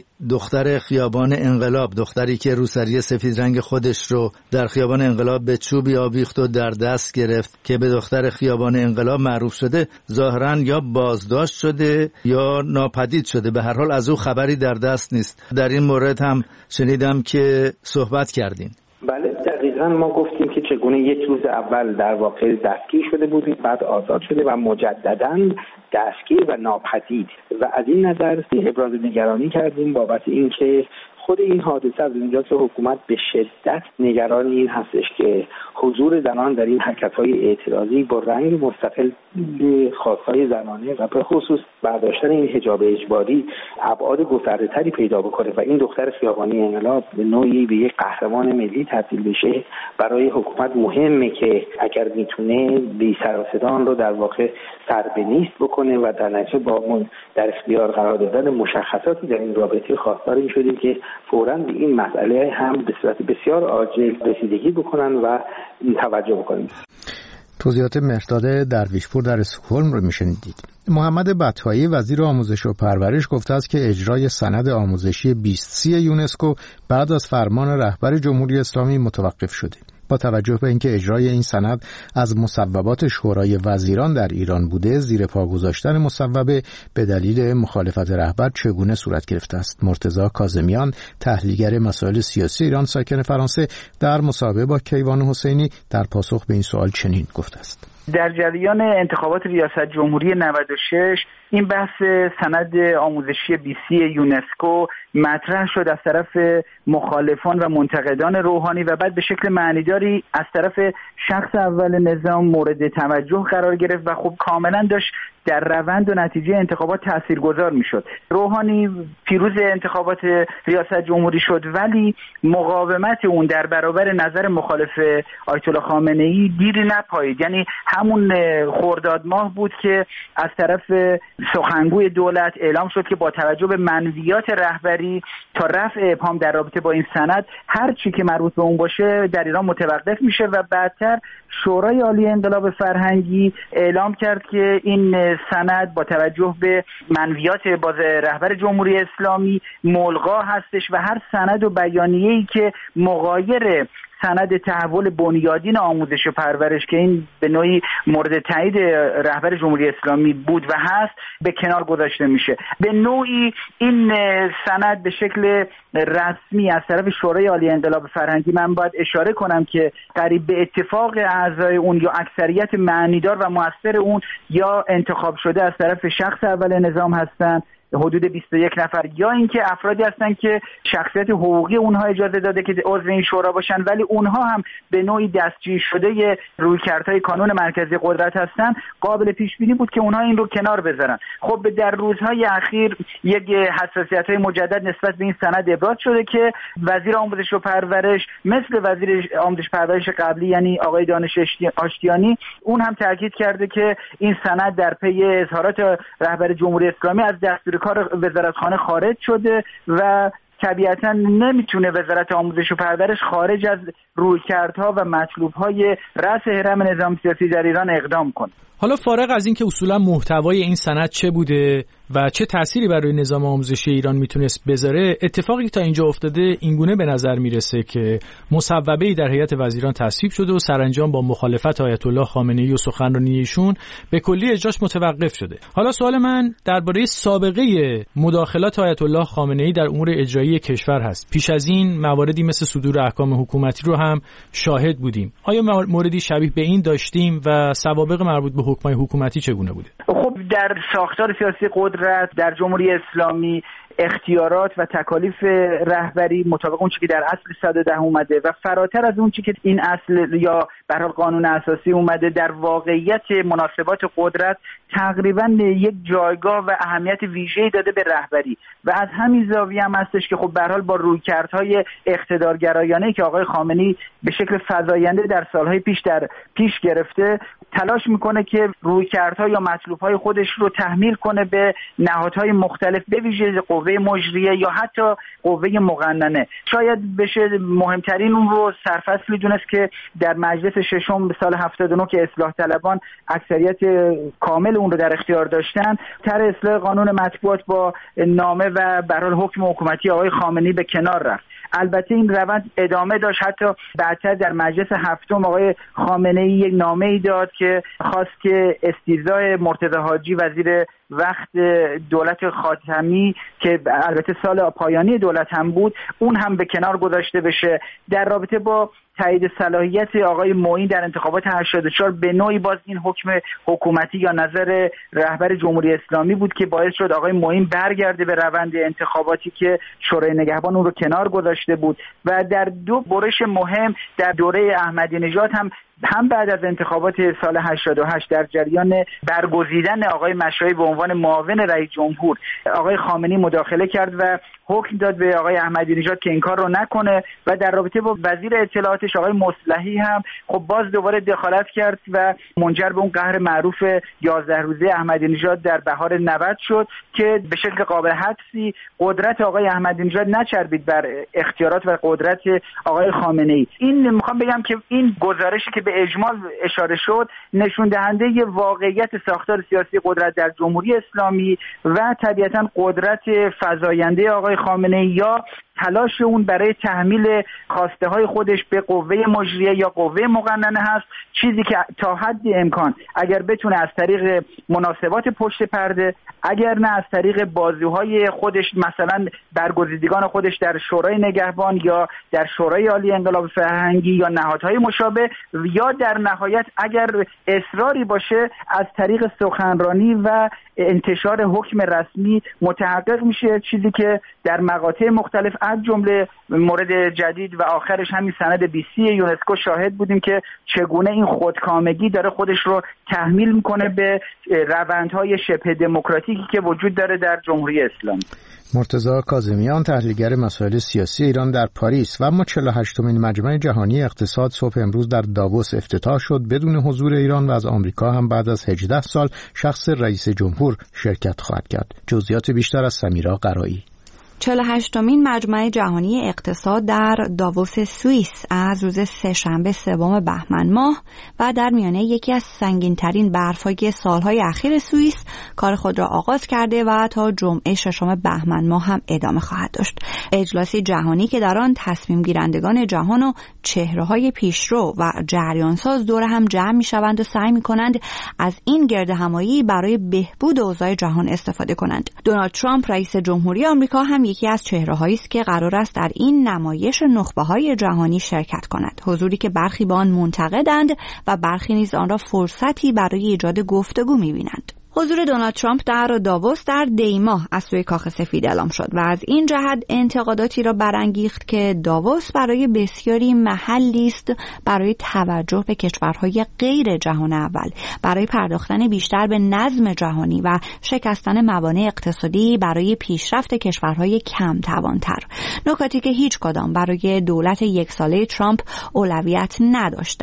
دختر خیابان انقلاب، دختری که روسری سفید رنگ خودش رو در خیابان انقلاب به چوبی آویخت و در دست گرفت که به دختر خیابان انقلاب معروف شده، ظاهراً یا بازداشت شده یا ناپدید شده. به هر حال از او خبری در دست نیست. در این مورد هم شنیدم که صحبت کردین. بله دقیقاً ما گفتیم که چگونه یک روز اول در واقع دستگیر شده بود، بعد آزاد شده و مجدداً دستگیر و ناپدید، و از این نظر ابراز نگرانی کردیم بابت اینکه خود این حادثه از اونجا که حکومت به شدت نگران این هستش که حضور زنان در این حرکت‌های اعتراضی با رنگ مستقل به خواست‌های زنانه و به خصوص برداشتن این حجاب اجباری ابعاد گسترده‌تری پیدا بکنه و این دختر خیابانی انقلاب به نوعی به یک قهرمان ملی تبدیل بشه، برای حکومت مهمه که اگر میتونه بی سر و صدا رو در واقع سربنیست بکنه و در نتیجه با در اختیار قرار دادن مشخصاتی در این رابطه خواستار این شدیم که فوراً به این مسئله هم به صورت بسیار عاجل رسیدگی بکنن و توجه بکنیم. توضیحات مهرداد درویشپور در استکهلم رو میشنیدید. محمد بطحایی وزیر آموزش و پرورش گفته است که اجرای سند آموزشی 2030 یونسکو بعد از فرمان رهبر جمهوری اسلامی متوقف شده. با توجه به اینکه اجرای این سند از مصوبات شورای وزیران در ایران بوده، زیر پا گذاشتن مصوبه به دلیل مخالفت رهبر چگونه صورت گرفته است؟ مرتضی کاظمیان، تحلیلگر مسائل سیاسی ایران ساکن فرانسه، در مصاحبه با کیوان حسینی در پاسخ به این سوال چنین گفته است: در جریان انتخابات ریاست جمهوری 96 این بحث سند آموزشی 2030 یونسکو مطرح شد از طرف مخالفان و منتقدان روحانی و بعد به شکل معنیداری از طرف شخص اول نظام مورد توجه قرار گرفت و خب کاملا داشت در روند و نتیجه انتخابات تاثیرگذار میشد. روحانی پیروز انتخابات ریاست جمهوری شد، ولی مقاومت اون در برابر نظر مخالف آیت الله خامنه‌ای دیری نپایید. یعنی همون خرداد ماه بود که از طرف سخنگوی دولت اعلام شد که با توجه به منویات رهبری تا رفع ابهام در رابطه با این سند هر چی که مربوط به اون باشه در ایران متوقف میشه و بعدتر شورای عالی انقلاب فرهنگی اعلام کرد که این سند با توجه به منویات باز رهبر جمهوری اسلامی ملغا هستش و هر سند و بیانیه‌ای که مغایر سند تحول بنیادین آموزش و پرورش که این به نوعی مورد تایید رهبر جمهوری اسلامی بود و هست به کنار گذاشته میشه. به نوعی این سند به شکل رسمی از طرف شورای عالی انقلاب فرهنگی، من باید اشاره کنم که قریب به اتفاق اعضای اون یا اکثریت معنیدار و مؤثر اون یا انتخاب شده از طرف شخص اول نظام هستند، حدود 21 نفر، یا اینکه افرادی هستن که شخصیت حقوقی اونها اجازه داده که عضو این شورا باشن ولی اونها هم به نوعی دستگیر شده رویکردهای کانون مرکزی قدرت هستن، قابل پیش بینی بود که اونها این رو کنار بذارن. خب در روزهای اخیر یک حساسیت‌های مجدد نسبت به این سند ابراز شده که وزیر آموزش و پرورش مثل وزیر آموزش و پرورش قبلی یعنی آقای دانش آشتیانی اون هم تاکید کرده که این سند در پی اظهارات رهبر جمهوری اسلامی از دستور کار وزارتخانه خارج شده و طبیعتا نمیتونه وزارت آموزش و پرورش خارج از رویکردها و مطلوبهای رأس هرم نظام سیاسی در ایران اقدام کنه. حالا فارغ از این که اصولا محتوای این سند چه بوده و چه تأثیری برای نظام آموزشی ایران میتونست بذاره، اتفاقی تا اینجا افتاده اینگونه به نظر میرسه که مصوبه‌ای در هیئت وزیران تصویب شده و سرانجام با مخالفت آیت الله خامنه‌ای و سخنرانی ایشون به کلی اجراش متوقف شده. حالا سوال من درباره سابقه مداخلات آیت الله خامنه‌ای در امور اجرایی کشور هست. پیش از این مواردی مثل صدور احکام حکومتی رو هم شاهد بودیم. آیا موردی شبیه به این داشتیم و سوابق مربوط به حکم‌های حکومتی چگونه بوده؟ خب در ساختار سیاسی قدرت در جمهوری اسلامی اختیارات و تکالیف رهبری مطابق اون چیزی که در اصل 110 اومده و فراتر از اون چیزی که این اصل یا به هر حال قانون اساسی اومده در واقعیت مناسبات قدرت تقریبا یک جایگاه و اهمیت ویژه‌ای داده به رهبری و از همین زاویه هم هستش که خب به هر حال با رویکردهای اقتدارگرایانه‌ای که آقای خامنه‌ای به شکل فزاینده در سالهای پیش گرفته تلاش میکنه که رویکردها یا مطلوب‌های خودش رو تحمیل کنه به نهادهای مختلف به ویژه قوه مجریه یا حتی قوه مقننه. شاید بشه مهمترین اون رو سرفصلی دونست که در مجلس ششم سال 79 که اصلاح طلبان اکثریت کامل اون رو در اختیار داشتن، طرح اصلاح قانون مطبوعات با نامه و به هر حال حکم حکومتی آقای خامنه‌ای به کنار رفت. البته این روند ادامه داشت، حتی بعدتر در مجلس هفتم آقای خامنه‌ای یک نامه‌ای داد که خواست که استیضاح مرتضی حاجی وزیر وقت دولت خاتمی که البته سال پایانی دولت هم بود اون هم به کنار گذاشته بشه. در رابطه با تایید صلاحیت آقای معین در انتخابات 84 به نوعی باز این حکم حکومتی یا نظر رهبر جمهوری اسلامی بود که باعث شد آقای معین برگرده به روند انتخاباتی که شورای نگهبان اون رو کنار گذاشته بود و در دو برش مهم در دوره احمدی نژاد هم بعد از انتخابات سال 88 در جریان برگزیدن آقای مشایی به عنوان معاون رئیس جمهور آقای خامنه‌ای مداخله کرد و حکم داد به آقای احمدی نژاد که این کار رو نکنه و در رابطه با وزیر اطلاعاتش آقای مصلحی هم خب باز دوباره دخالت کرد و منجر به اون قهر معروف 11 روزه احمدی نژاد در بهار 90 شد که به شکل قابل حدسی قدرت آقای احمدی نژاد نچربید بر اختیارات و قدرت آقای خامنه‌ای. این میخوام بگم که این گزارشی که به اجمال اشاره شد نشون دهنده ی واقعیت ساختار سیاسی قدرت در جمهوری اسلامی و طبیعتاً قدرت فزاینده آقای خامنه‌ای یا تلاش اون برای تحمیل خواسته های خودش به قوه مجریه یا قوه مقننه هست، چیزی که تا حد امکان اگر بتونه از طریق مناسبات پشت پرده، اگر نه از طریق بازوهای خودش مثلا برگزیدگان خودش در شورای نگهبان یا در شورای عالی انقلاب فرهنگی یا نهادهای مشابه یا در نهایت اگر اصراری باشه از طریق سخنرانی و انتشار حکم رسمی متحقق میشه، چیزی که در مقاطع مختلف از جمله مورد جدید و آخرش همین سند 20 یونسکو شاهد بودیم که چگونه این خودکامگی داره خودش رو تحمیل میکنه به روندهای شبه دموکراتیکی که وجود داره در جمهوری اسلامی. مرتضی کاظمیان، تحلیلگر مسائل سیاسی ایران در پاریس. و اما 48مین مجمع جهانی اقتصاد صبح امروز در داووس افتتاح شد بدون حضور ایران و از آمریکا هم بعد از 18 سال شخص رئیس جمهور شرکت خواهد کرد. جزئیات بیشتر از سمیرا قرایی. 48مین مجمع جهانی اقتصاد در داووس سوئیس از روز سه‌شنبه 3 بهمن ماه و در میانه یکی از سنگین‌ترین برف‌های سال‌های اخیر سوئیس کار خود را آغاز کرده و تا جمعه 6 بهمن ماه هم ادامه خواهد داشت. اجلاسی جهانی که در آن تصمیم گیرندگان جهان و چهره‌های پیشرو و جریانساز دور هم جمع می‌شوند و سعی می‌کنند از این گردهمایی برای بهبود اوضاع جهان استفاده کنند. دونالد ترامپ رئیس جمهوری آمریکا هم یکی از چهره‌هایی است که قرار است در این نمایش نخبه‌های جهانی شرکت کند. حضوری که برخی به آن منتقدند و برخی نیز آن را فرصتی برای ایجاد گفتگو می‌بینند. حضور دونالد ترامپ در داووس در دی ماه از سوی کاخ سفید اعلام شد و از این جهت انتقاداتی را برانگیخت که داووس برای بسیاری محلی است برای توجه به کشورهای غیر جهان اول، برای پرداختن بیشتر به نظم جهانی و شکستن موانع اقتصادی برای پیشرفت کشورهای کم توانتر. نکاتی که هیچ کدام برای دولت یک ساله ترامپ اولویت نداشتند.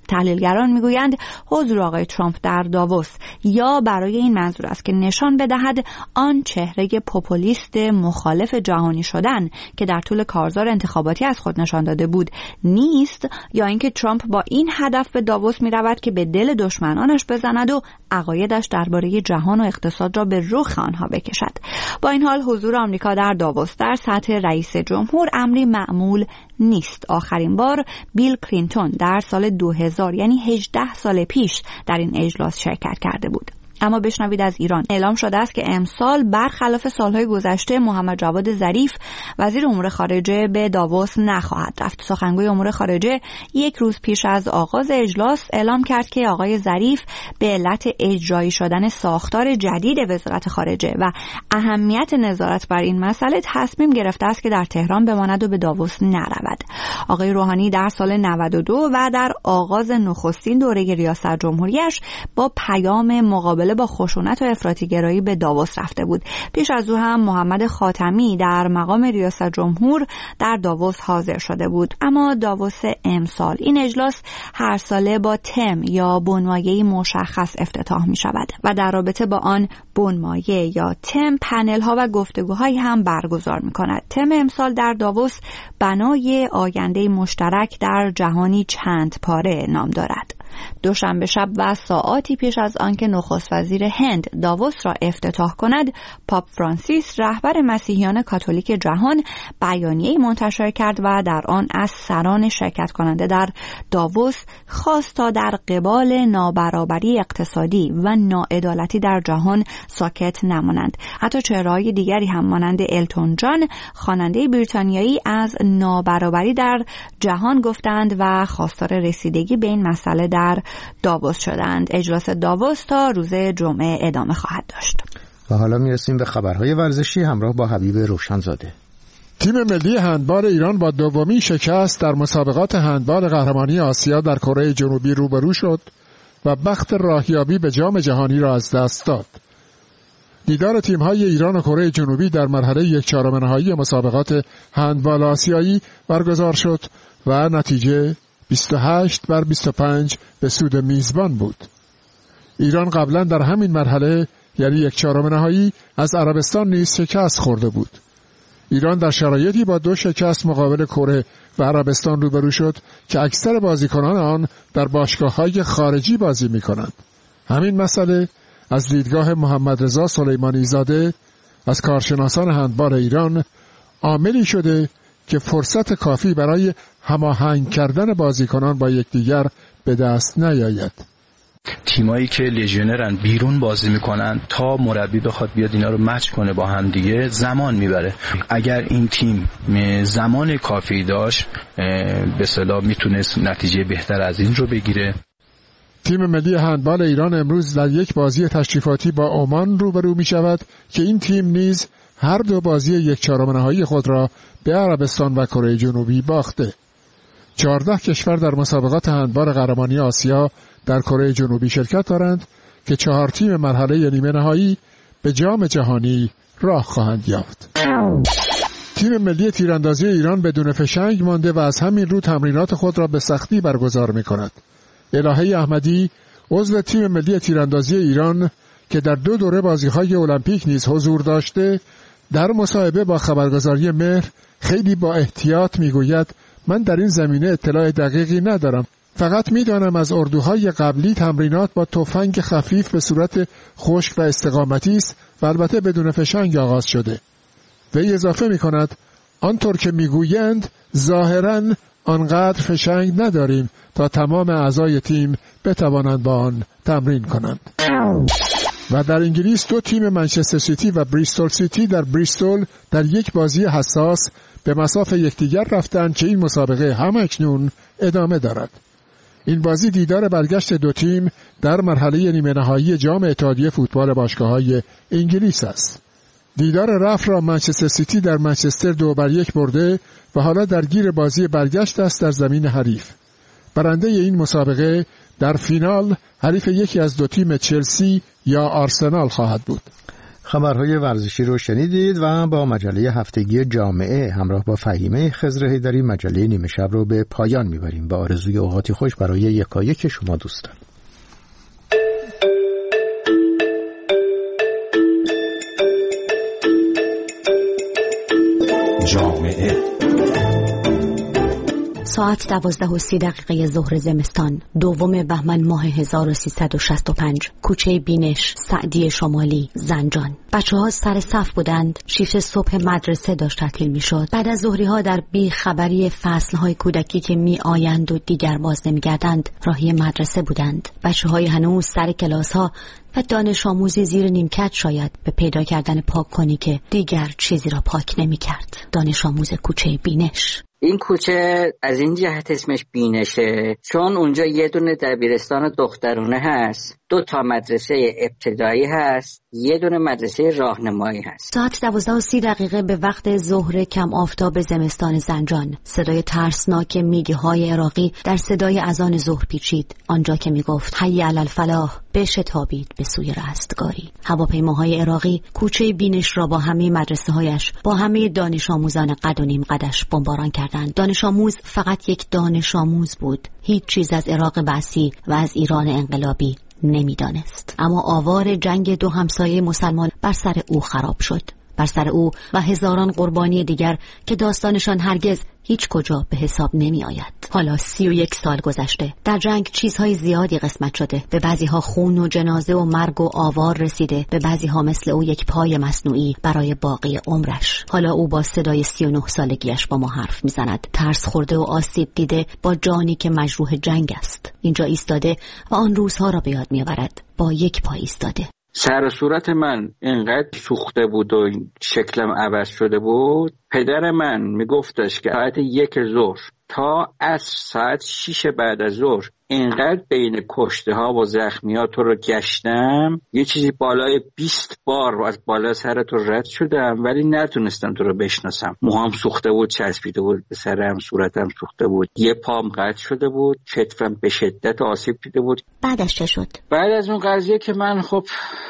تحلیلگران میگویند حضور آقای ترامپ در داووس یا برای این منظور است که نشان بدهد آن چهره پوپولیست مخالف جهانی شدن که در طول کارزار انتخاباتی از خود نشان داده بود نیست، یا اینکه ترامپ با این هدف به داووس می‌رود که به دل دشمنانش بزند و عقایدش درباره جهان و اقتصاد را به رخ آنها بکشد. با این حال حضور آمریکا در داووس در سطح رئیس جمهور امری معمول نیست. آخرین بار بیل کلینتون در سال 2000 یعنی 18 سال پیش در این اجلاس شرکت کرده بود. اما بشنوید از ایران. اعلام شده است که امسال برخلاف سالهای گذشته محمد جواد ظریف وزیر امور خارجه به داووس نخواهد رفت. سخنگوی امور خارجه یک روز پیش از آغاز اجلاس اعلام کرد که آقای ظریف به علت اجرایی شدن ساختار جدید وزارت خارجه و اهمیت نظارت بر این مسئله تصمیم گرفته است که در تهران بماند و به داووس نرود. آقای روحانی در سال 92 و در آغاز نخستین دوره ریاست جمهوریش با پیام مقابله با خشونت و افراطی‌گرایی به داووس رفته بود. پیش از او هم محمد خاتمی در مقام ریاست جمهور در داووس حاضر شده بود. اما داووس امسال، این اجلاس هر ساله با تم یا بنمایه‌ای مشخص افتتاح می شود و در رابطه با آن بنمایه یا تم پنل ها و گفتگوهایی هم برگزار می کند. تم امسال در داووس بنای آینده مشترک در جهانی چند پاره نام دارد. دوشنبه شب و ساعاتی پیش از آنکه نخست وزیر هند داووس را افتتاح کند، پاپ فرانسیس رهبر مسیحیان کاتولیک جهان بیانیه‌ای منتشر کرد و در آن از سران شرکت کننده در داووس خواست تا در قبال نابرابری اقتصادی و ناعدالتی در جهان ساکت نمانند. حتی چهره‌های دیگری هم مانند التون جان، خواننده بریتانیایی، از نابرابری در جهان گفتند و خواستار رسیدگی به این مسئله در داووس شدند. اجلاس داووس تا روز جمعه ادامه خواهد داشت. و حالا میرسیم به خبرهای ورزشی همراه با حبیب روشنزاده. تیم ملی هندبال ایران با دومین شکست در مسابقات هندبال قهرمانی آسیا در کره جنوبی روبرو شد و بخت راهیابی به جام جهانی را از دست داد. دیدار تیم‌های ایران و کره جنوبی در مرحله 1/4 نهایی مسابقات هندبال آسیایی برگزار شد و نتیجه 28-25 به سود میزبان بود. ایران قبلا در همین مرحله یعنی 1/4 نهایی از عربستان نیز شکست خورده بود. ایران در شرایطی با 2 شکست مقابل کره و عربستان روبرو شد که اکثر بازیکنان آن در باشگاه‌های خارجی بازی می‌کنند. همین مسئله از دیدگاه محمد رضا سلیمانی زاده از کارشناسان هندبال ایران عاملی شده که فرصت کافی برای هماهنگ کردن بازیکنان با یکدیگر به دست نیاید. تیمایی که لژیونرن بیرون بازی میکنن تا مربی بخواد بیاد اینا رو مچ کنه با هم دیگه زمان میبره. اگر این تیم زمان کافی داشت به اصطلاح میتونست نتیجه بهتر از این رو بگیره. تیم ملی هندبال ایران امروز در یک بازی تشریفاتی با عمان روبرو می شود که این تیم نیز هر 2 بازی 1/4 نهایی خود را به عربستان و کره جنوبی باخته. 14 کشور در مسابقات هندبال قهرمانی آسیا در کره جنوبی شرکت دارند که 4 تیم مرحله نیمه نهایی به جام جهانی راه خواهند یافت. تیم ملی تیراندازی ایران بدون فشنگ مانده و از همین رو تمرینات خود را به سختی برگزار می کند. الهه احمدی عضو تیم ملی تیراندازی ایران که در 2 دوره بازی‌های المپیک نیز حضور داشته، در مصاحبه با خبرگزاری مهر خیلی با احتیاط میگوید من در این زمینه اطلاع دقیقی ندارم، فقط میدانم از اردوهای قبلی تمرینات با تفنگ خفیف به صورت خشک و استقامتی است و البته بدون فشنگ آغاز شده. وی اضافه میکند آنطور که میگویند ظاهراً آنقدر فشنگ نداریم تا تمام اعضای تیم بتوانند با آن تمرین کنند. و در انگلیس 2 تیم منچستر سیتی و بریستول سیتی در بریستول در یک بازی حساس به مصاف یکدیگر رفتند که این مسابقه همکنون ادامه دارد. این بازی دیدار برگشت 2 تیم در مرحله نیمه نهایی جام اتحادیه فوتبال باشگاه‌های انگلیس است. دیدار رفت را منچستر سیتی در منچستر 2-1 برده و حالا درگیر بازی برگشت است در زمین حریف. برنده این مسابقه در فینال حریف یکی از 2 تیم چلسی یا آرسنال خواهد بود. خبرهای ورزشی رو شنیدید و با مجله هفتگی جامعه همراه با فهیمه خضر حیدری مجله نیمه شب رو به پایان میبریم با آرزوی اوقاتی خوش برای یکایک شما دوستان. جامعه ساعت 12:30 ظهر زمستان، 2 بهمن ماه 1365، کوچه بینش، سعدی شمالی، زنجان. بچه‌ها سر صف بودند. 6 صبح مدرسه داشت تعطیل می‌شد. بعد از ظهری‌ها در بی خبری فصل‌های کودکی که می‌آیند و دیگر باز نمی‌گردند، راهی مدرسه بودند. بچه‌های هنوز سر کلاس‌ها و دانش آموزی زیر نیمکت شاید به پیدا کردن پاک کنی که دیگر چیزی را پاک نمی‌کرد. دانش آموز کوچه بینش. این کوچه از این جهت اسمش بینشه چون اونجا یه دونه دبیرستان دخترونه هست، 2 مدرسه ابتدایی هست، یه دونه مدرسه راهنمایی هست. ساعت 12:30 به وقت ظهر کم آفتاب زمستان زنجان، صدای ترسناک میگه‌های عراقی در صدای اذان ظهر پیچید، آنجا که میگفت حی علی الفلاح بشتابید به سوی رستگاری. هواپیماهای عراقی کوچه بینش را با همه مدرسه‌هایش، با همه دانش آموزان قد و نیم قدش بمباران کردند. دانش آموز فقط یک دانش آموز بود، هیچ چیز از عراق بعثی و از ایران انقلابی نمیدانست. اما آوار جنگ 2 همسایه مسلمان بر سر او خراب شد، بر سر او و هزاران قربانی دیگر که داستانشان هرگز هیچ کجا به حساب نمی آید. حالا 31 سال گذشته، در جنگ چیزهای زیادی قسمت شده. به بعضی ها خون و جنازه و مرگ و آوار رسیده، به بعضی ها مثل او یک پای مصنوعی برای باقی عمرش. حالا او با صدای 39 سالگیش با ما حرف می زند، ترس خورده و آسیب دیده، با جانی که مجروح جنگ است. اینجا ایستاده و آن روزها را به یاد می آورد. با یک پای ایستاده. سر و صورت من اینقدر سوخته بود و شکلم عوض شده بود. پدر من میگفتش که ساعت 1 ظهر تا از ساعت 6 بعد از ظهر اینقدر بین کشته ها و زخمی ها تو رو گشتم، یه چیزی بالای 20 بار از بالا سر تو رد شدم ولی نتونستم تو رو بشناسم. موهام سوخته بود، چسبیده بود به سرم، صورتم سوخته بود، یه پام قطع شده بود، کتفم به شدت آسیب دیده بود. بعدش چه شد؟ بعد از اون قضیه که من خب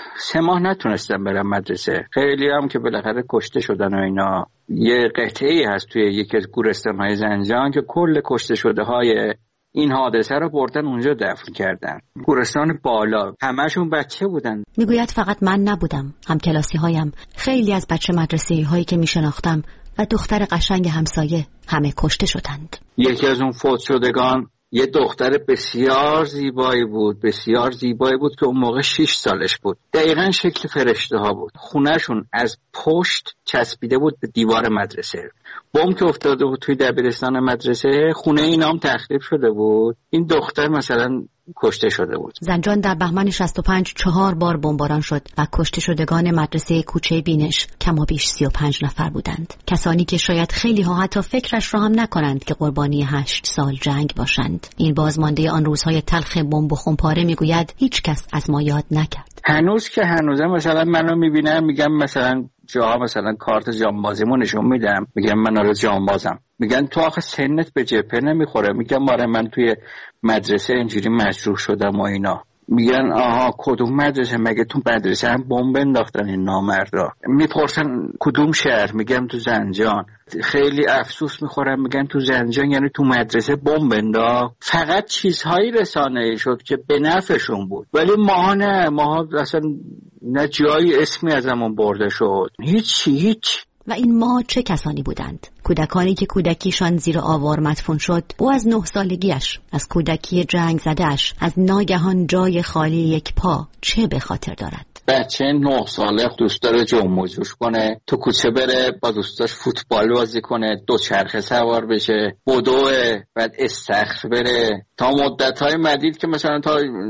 3 ماه نتونستم برم مدرسه. خیلی هم که بالاخره کشته شدن و اینا. یه قطعه‌ای هست توی یکی از گورستان‌های زنجان که کل کشته شده های این حادثه رو بردن اونجا دفن کردن. گورستان بالا، همشون بچه بودن. میگوید فقط من نبودم، هم کلاسی هایم، خیلی از بچه مدرسه‌ای هایی که میشناختم و دختر قشنگ همسایه همه کشته شدند. یکی از اون فوت شدگان یه دختر بسیار زیبایی بود، بسیار زیبایی بود که اون موقع 6 سالش بود. دقیقاً شکل فرشته ها بود. خونهشون از پشت چسبیده بود به دیوار مدرسه. بمب که افتاده بود توی دبیرستان مدرسه، خونه اینا هم تخریب شده بود. این دختر مثلا کشته شده بود. زنجان در بهمن 65 4 بار بمباران شد و کشته شدگان مدرسه کوچه بینش کمابیش 35 نفر بودند. کسانی که شاید خیلی ها حتی فکرش را هم نکنند که قربانی 8 سال جنگ باشند. این بازمانده آن روزهای تلخ بمب و خمپاره میگوید هیچ کس از ما یاد نکرد. هنوز که هنوزه مثلا منو میبینم میگم مثلا جاها مثلا کارت جانبازیمو نشون میدم، میگم من آره جانبازم. میگن تو آخه سنت به جبهه نمیخوره. میگم آره من توی مدرسه اینجوری مجروح شدم و اینا. میگن آها کدوم مدرسه؟ مگه تو مدرسه هم بمب انداختن این نامردا؟ میپرسن کدوم شهر؟ میگم تو زنجان. خیلی افسوس میخورم، میگن تو زنجان یعنی تو مدرسه بمب انداخت. فقط چیزهایی رسانه‌ای شد که به نفعشون بود، ولی ما نه، ما اصلا نه جایی اسمی ازمون برده شد، هیچ. و این ما چه کسانی بودند؟ کودکانی که کودکیشان زیر آوار مدفون شد. او از 9 سالگیش، از کودکی جنگ زده‌اش، از ناگهان جای خالی یک پا چه به خاطر دارد؟ بچه 9 ساله دوست داره جنب و جوش کنه، تو کوچه بره با دوستاش فوتبال بازی کنه، دوچرخه سوار بشه، بدوه، بعد استخر بره، تا مدت‌های مدید که مثلا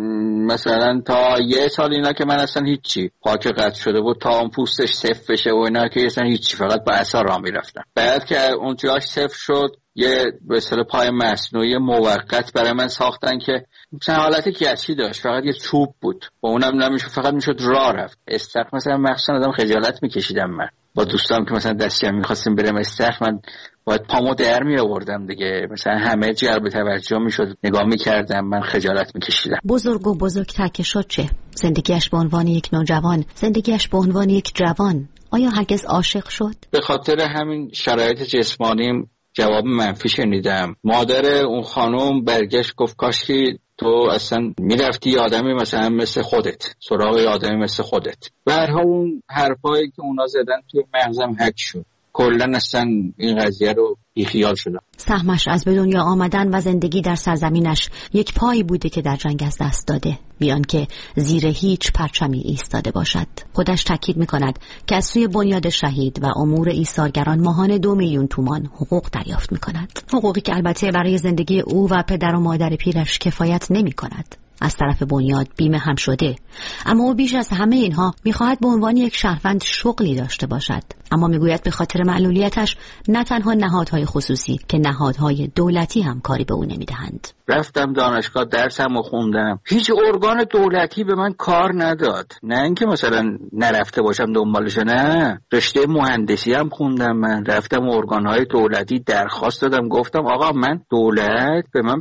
تا 1 سال اینا که من اصلا هیچی، پاک قطع شده بود تا اون پوستش صفر بشه و اینا که اصلا هیچی، فقط با عصا راه میرفتن. بعد که اون جاش صفر شد یه به اصطلاح پای مصنوعی موقت برای من ساختن که مثلا حالت گچی داشت، فقط یه چوب بود، با اونم نمیشه، فقط میشد راه رفت. استخر مثلا مخصوصا آدم خجالت میکشیدم من با دوستام که مثلا دست جمعی می‌خواستیم بریم استخر، من باید پامو در می آوردم دیگه، مثلا همه جلب توجه میشد، نگاه میکردم، من خجالت میکشیدم. بزرگ و بزرگتر که شد چه؟ زندگیش به عنوان یک نوجوان، زندگیش به عنوان یک جوان، آیا هرگز عاشق شد؟ به خاطر همین شرایط جسمانیم جواب منفی شنیدم. مادر اون خانم برگشت گفت کاش که تو اصلا میرفتی آدمی مثلا مثل خودت، سراغ آدمی مثل خودت. برها اون حرفایی که اونا زدن توی مغزم حک شد. کلن اصلا این قضیه رو بیخیال شدم. سهمش از به دنیا آمدن و زندگی در سرزمینش یک پایی بوده که در جنگ از دست داده، بیان که زیر هیچ پرچمی ایستاده باشد. خودش تاکید می‌کند که از سوی بنیاد شهید و امور ایثارگران ماهانه 2 میلیون تومان حقوق دریافت می‌کند. حقوقی که البته برای زندگی او و پدر و مادر پیرش کفایت نمی‌کند. از طرف بنیاد بیمه هم شده، اما او بیش از همه اینها میخواهد به عنوان یک شهروند شغلی داشته باشد، اما میگوید به خاطر معلولیتش نه تنها نهادهای خصوصی که نهادهای دولتی هم کاری به او نمیدهند. رفتم دانشگاه درسمو خوندم، هیچ ارگان دولتی به من کار نداد، نه اینکه مثلا نرفته باشم دنبالش، نه، رشته مهندسی هم خوندم، من رفتم ارگانهای دولتی درخواست دادم، گفتم آقا من دولت به من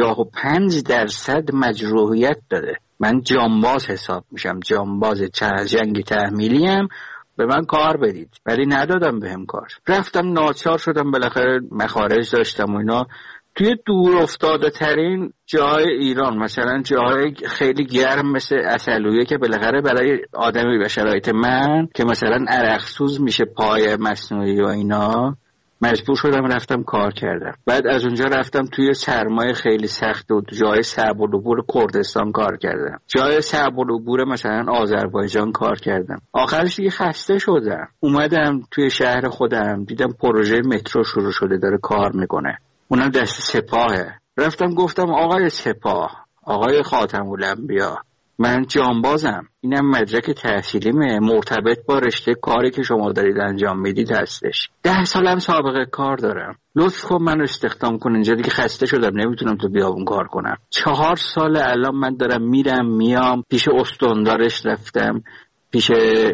55% مجروحیت داده، من جانباز حساب میشم، جانباز جنگ تحمیلی هم، به من کار بدید، ولی ندادم بهم کار. رفتم ناچار شدم، بالاخره مخارج داشتم و اینا، توی دور افتاده ترین جای ایران، مثلا جای خیلی گرم مثل عسلویه که بالاخره برای آدمی به شرایط من که مثلا عرقسوز میشه پای مصنوعی و اینا، مجبور شدم رفتم کار کردم. بعد از اونجا رفتم توی سرمایه خیلی سخت و جای صعب العبور کردستان کار کردم، جای صعب العبور مثلا آذربایجان کار کردم. آخرش دیگه خسته شدم، اومدم توی شهر خودم، دیدم پروژه مترو شروع شده داره کار میکنه، اونم دست سپاهه. رفتم گفتم آقای سپاه، آقای خاتم الانبیا، من جانبازم، اینم مدرک تحصیلیمه مرتبط با رشته کاری که شما دارید انجام میدید هستش، 10 سالم سابقه کار دارم، لطف کن من استخدام کن اینجا، دیگه خسته شدم نمیتونم تو بیابون کار کنم. 4 سال الان من دارم میرم میام، پیش استاندارش رفتم، پیش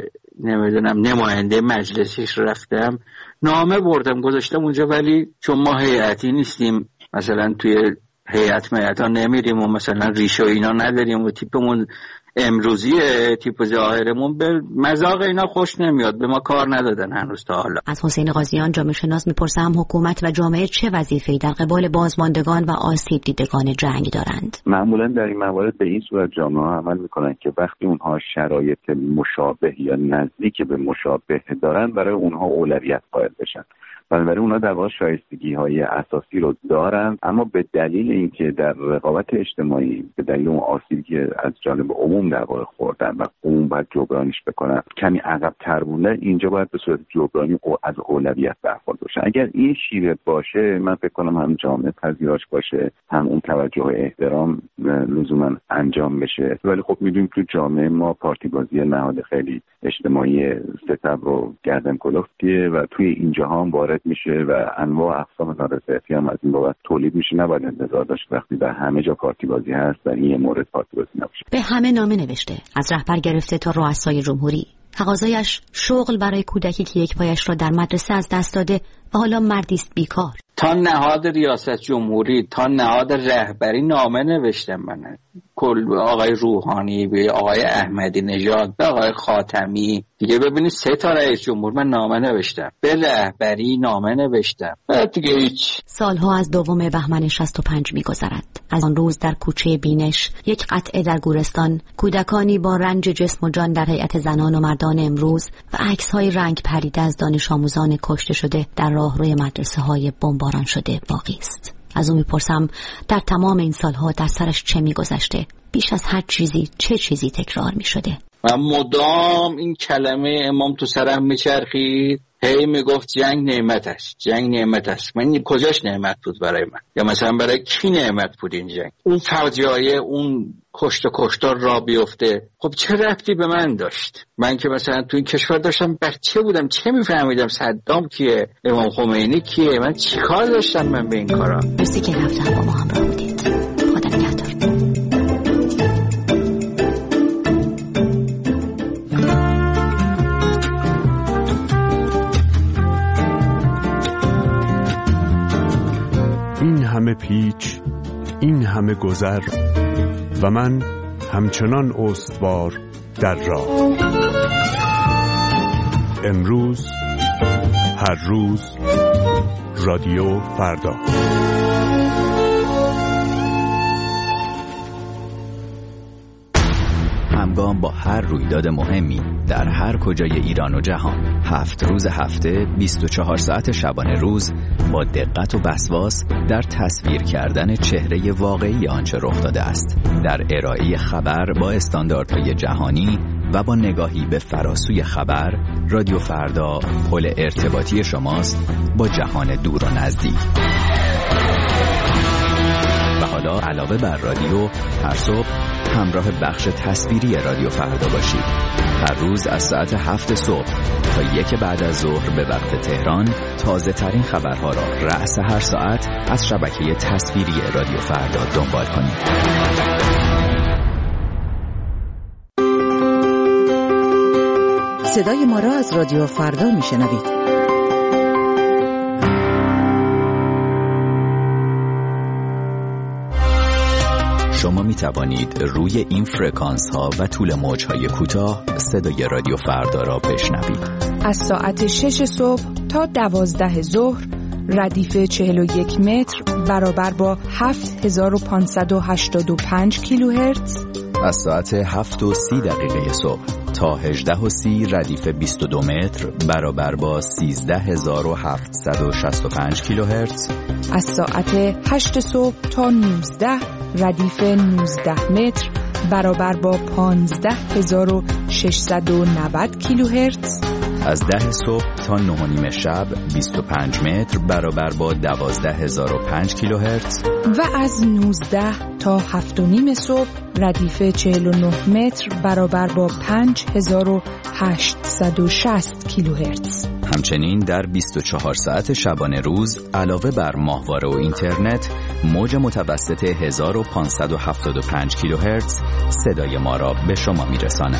نمیدونم نماینده مجلسش رفتم، نامه بردم گذاشتم اونجا، ولی چون ما هیئتی نیستیم، مثلا توی هیئت میتا نمیریم و مثلا ریشه و اینا نداریم و تیپمون امروزیه، تیپ ظاهرمون به مذاق اینا خوش نمیاد، به ما کار ندادن هنوز تا حالا. از حسین قاضیان جامعه شناس میپرسم حکومت و جامعه چه وظیفه‌ای در قبال بازماندگان و آسیب دیدگان جنگ دارند؟ معمولا در این موارد به این صورت جامعه عمل میکنن که وقتی اونها شرایط مشابه یا نزدیک به مشابه دارن برای اونها اولویت قائل بشن. بنابراین اونا در واقع شایستگی‌های اساسی رو دارن، اما به دلیل اینکه در رقابت اجتماعی به دلیل اون آسیبی که از جانب عموم در واقع خوردن و عموم باید جبرانش بکنن کمی عقب‌تر مونده، اینجا باید به صورت جبرانی از اولویت برخورد بشه. اگر این شیوه باشه، من فکر کنم هم جامعه پذیراش باشه، هم اون توجه و احترام لزوما انجام بشه. ولی خب میدونیم تو جامعه ما پارتی بازی نهاد خیلی اجتماعی ستم رو گردن کلفتیه و توی اینجا هم وارد میشه و انواع اقسام نارضایتی هم از این بابت تولید میشه. نباید انتظار داشت وقتی در همه جا پارتی بازی هست در این مورد پارتی بازی نباشه. به همه نامه نوشته، از رهبر گرفته تا رؤسای جمهوری. تقاضایش شغل برای کودکی که یک پایش را در مدرسه از دست داده و حالا مردی است بیکار. تا نهاد ریاست جمهوری، تا نهاد رهبری نامه نوشتم من، کل آقای روحانی، به آقای احمدی نژاد، به آقای خاتمی، دیگه ببینید 3 تا رئیس جمهور من نامه نوشتم، به رهبری نامه نوشتم، بعد دیگه هیچ. سالها از 2 بهمن 65 می‌گذرد. از آن روز در کوچه بینش، یک قطعه در گورستان، کودکانی با رنج جسم و جان در هیئت زنان و مردان امروز و عکس‌های رنگ پریده از دانش آموزان کشته شده در راهروی مدرسه‌های بمباران شده باقی است. از او میپرسم در تمام این سالها در سرش چه میگذشته؟ بیش از هر چیزی چه چیزی تکرار میشده؟ من مدام این کلمه امام تو سرم میچرخید، هی میگفت جنگ نعمت است، جنگ نعمت است. من کجاش نعمت بود برای من؟ یا مثلا برای کی نعمت بود این جنگ؟ اون فجایع، اون کشتار را بیفته، خب چه ربطی به من داشت؟ من که مثلا تو این کشور داشتم بچه بودم، چه میفهمیدم صدام کیه، امام خمینی کیه، من چیکار داشتم من به این کارا؟ مرسی که رفتن با ما همراه بودید. خدا نگهدار. این همه پیچ، این همه گذر و من همچنان استوار در راه. امروز، هر روز، رادیو فردا. همگام با هر رویداد مهمی در هر کجای ایران و جهان، 7 روز هفته 24 ساعت شبانه روز با دقت و وسواس در تصویر کردن چهره واقعی آنچه رخ داده است، در ارائه خبر با استانداردهای جهانی و با نگاهی به فراسوی خبر، رادیو فردا پل ارتباطی شماست با جهان دور و نزدیک. و حالا علاوه بر رادیو، هر صبح همراه بخش تصویری رادیو فردا باشید. هر روز از ساعت 7 صبح تا 1 بعد از ظهر به وقت تهران تازه ترین خبرها را رأس هر ساعت از شبکه تصویری رادیو فردا دنبال کنید. صدای ما را از رادیو فردا میشنوید. شما می توانید روی این فرکانس ها و طول موج های کوتاه صدای رادیو فردا را بشنوید. از ساعت 6 صبح تا 12 ظهر ردیف 41 متر برابر با 7585 کیلوهرتز. از ساعت 7:30 صبح تا 18:30 ردیف 22 متر برابر با 13765 کیلوهرتز. از ساعت 8 صبح تا 19 ردیف 19 متر برابر با 15690 کیلوهرتز. از 10 صبح تا 9:30 شب 25 متر برابر با 12005 کیلوهرتز. و از 19 تا 7:30 صبح ردیف 49 متر برابر با 5860 کیلوهرتز. همچنین در 24 ساعت شبانه روز علاوه بر ماهواره و اینترنت، موج متوسط 1575 کیلوهرتز صدای ما را به شما میرساند.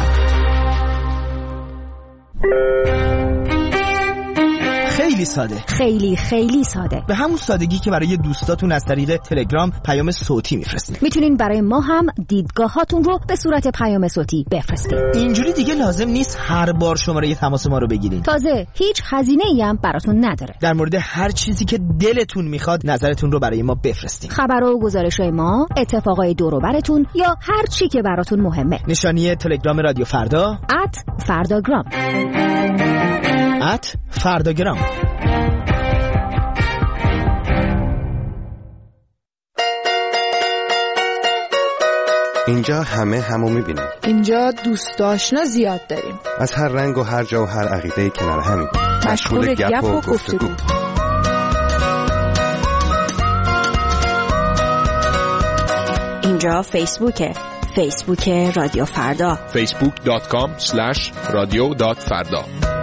خیلی ساده، خیلی ساده، به همون سادگی که برای دوستاتون از طریق تلگرام پیام صوتی میفرستید. میتونین برای ما هم دیدگاهاتون رو به صورت پیام صوتی بفرستید. اینجوری دیگه لازم نیست هر بار شماره تماس ما رو بگیرین. تازه هیچ هزینه‌ای هم براتون نداره. در مورد هر چیزی که دلتون میخواد نظرتون رو برای ما بفرستید. خبر و گزارش‌های ما، اتفاقای دور و براتون یا هر چی که براتون مهمه. نشانی تلگرام رادیو فردا @فرداگرام. فرداگرام. اینجا همه همو میبینن. اینجا دوست آشنا زیاد داریم. از هر رنگ و هر جا و هر عقیده‌ای کنار همین. مشغول گپ و گفتگو. اینجا فیسبوک رادیو فردا. facebook.com/radio.farda.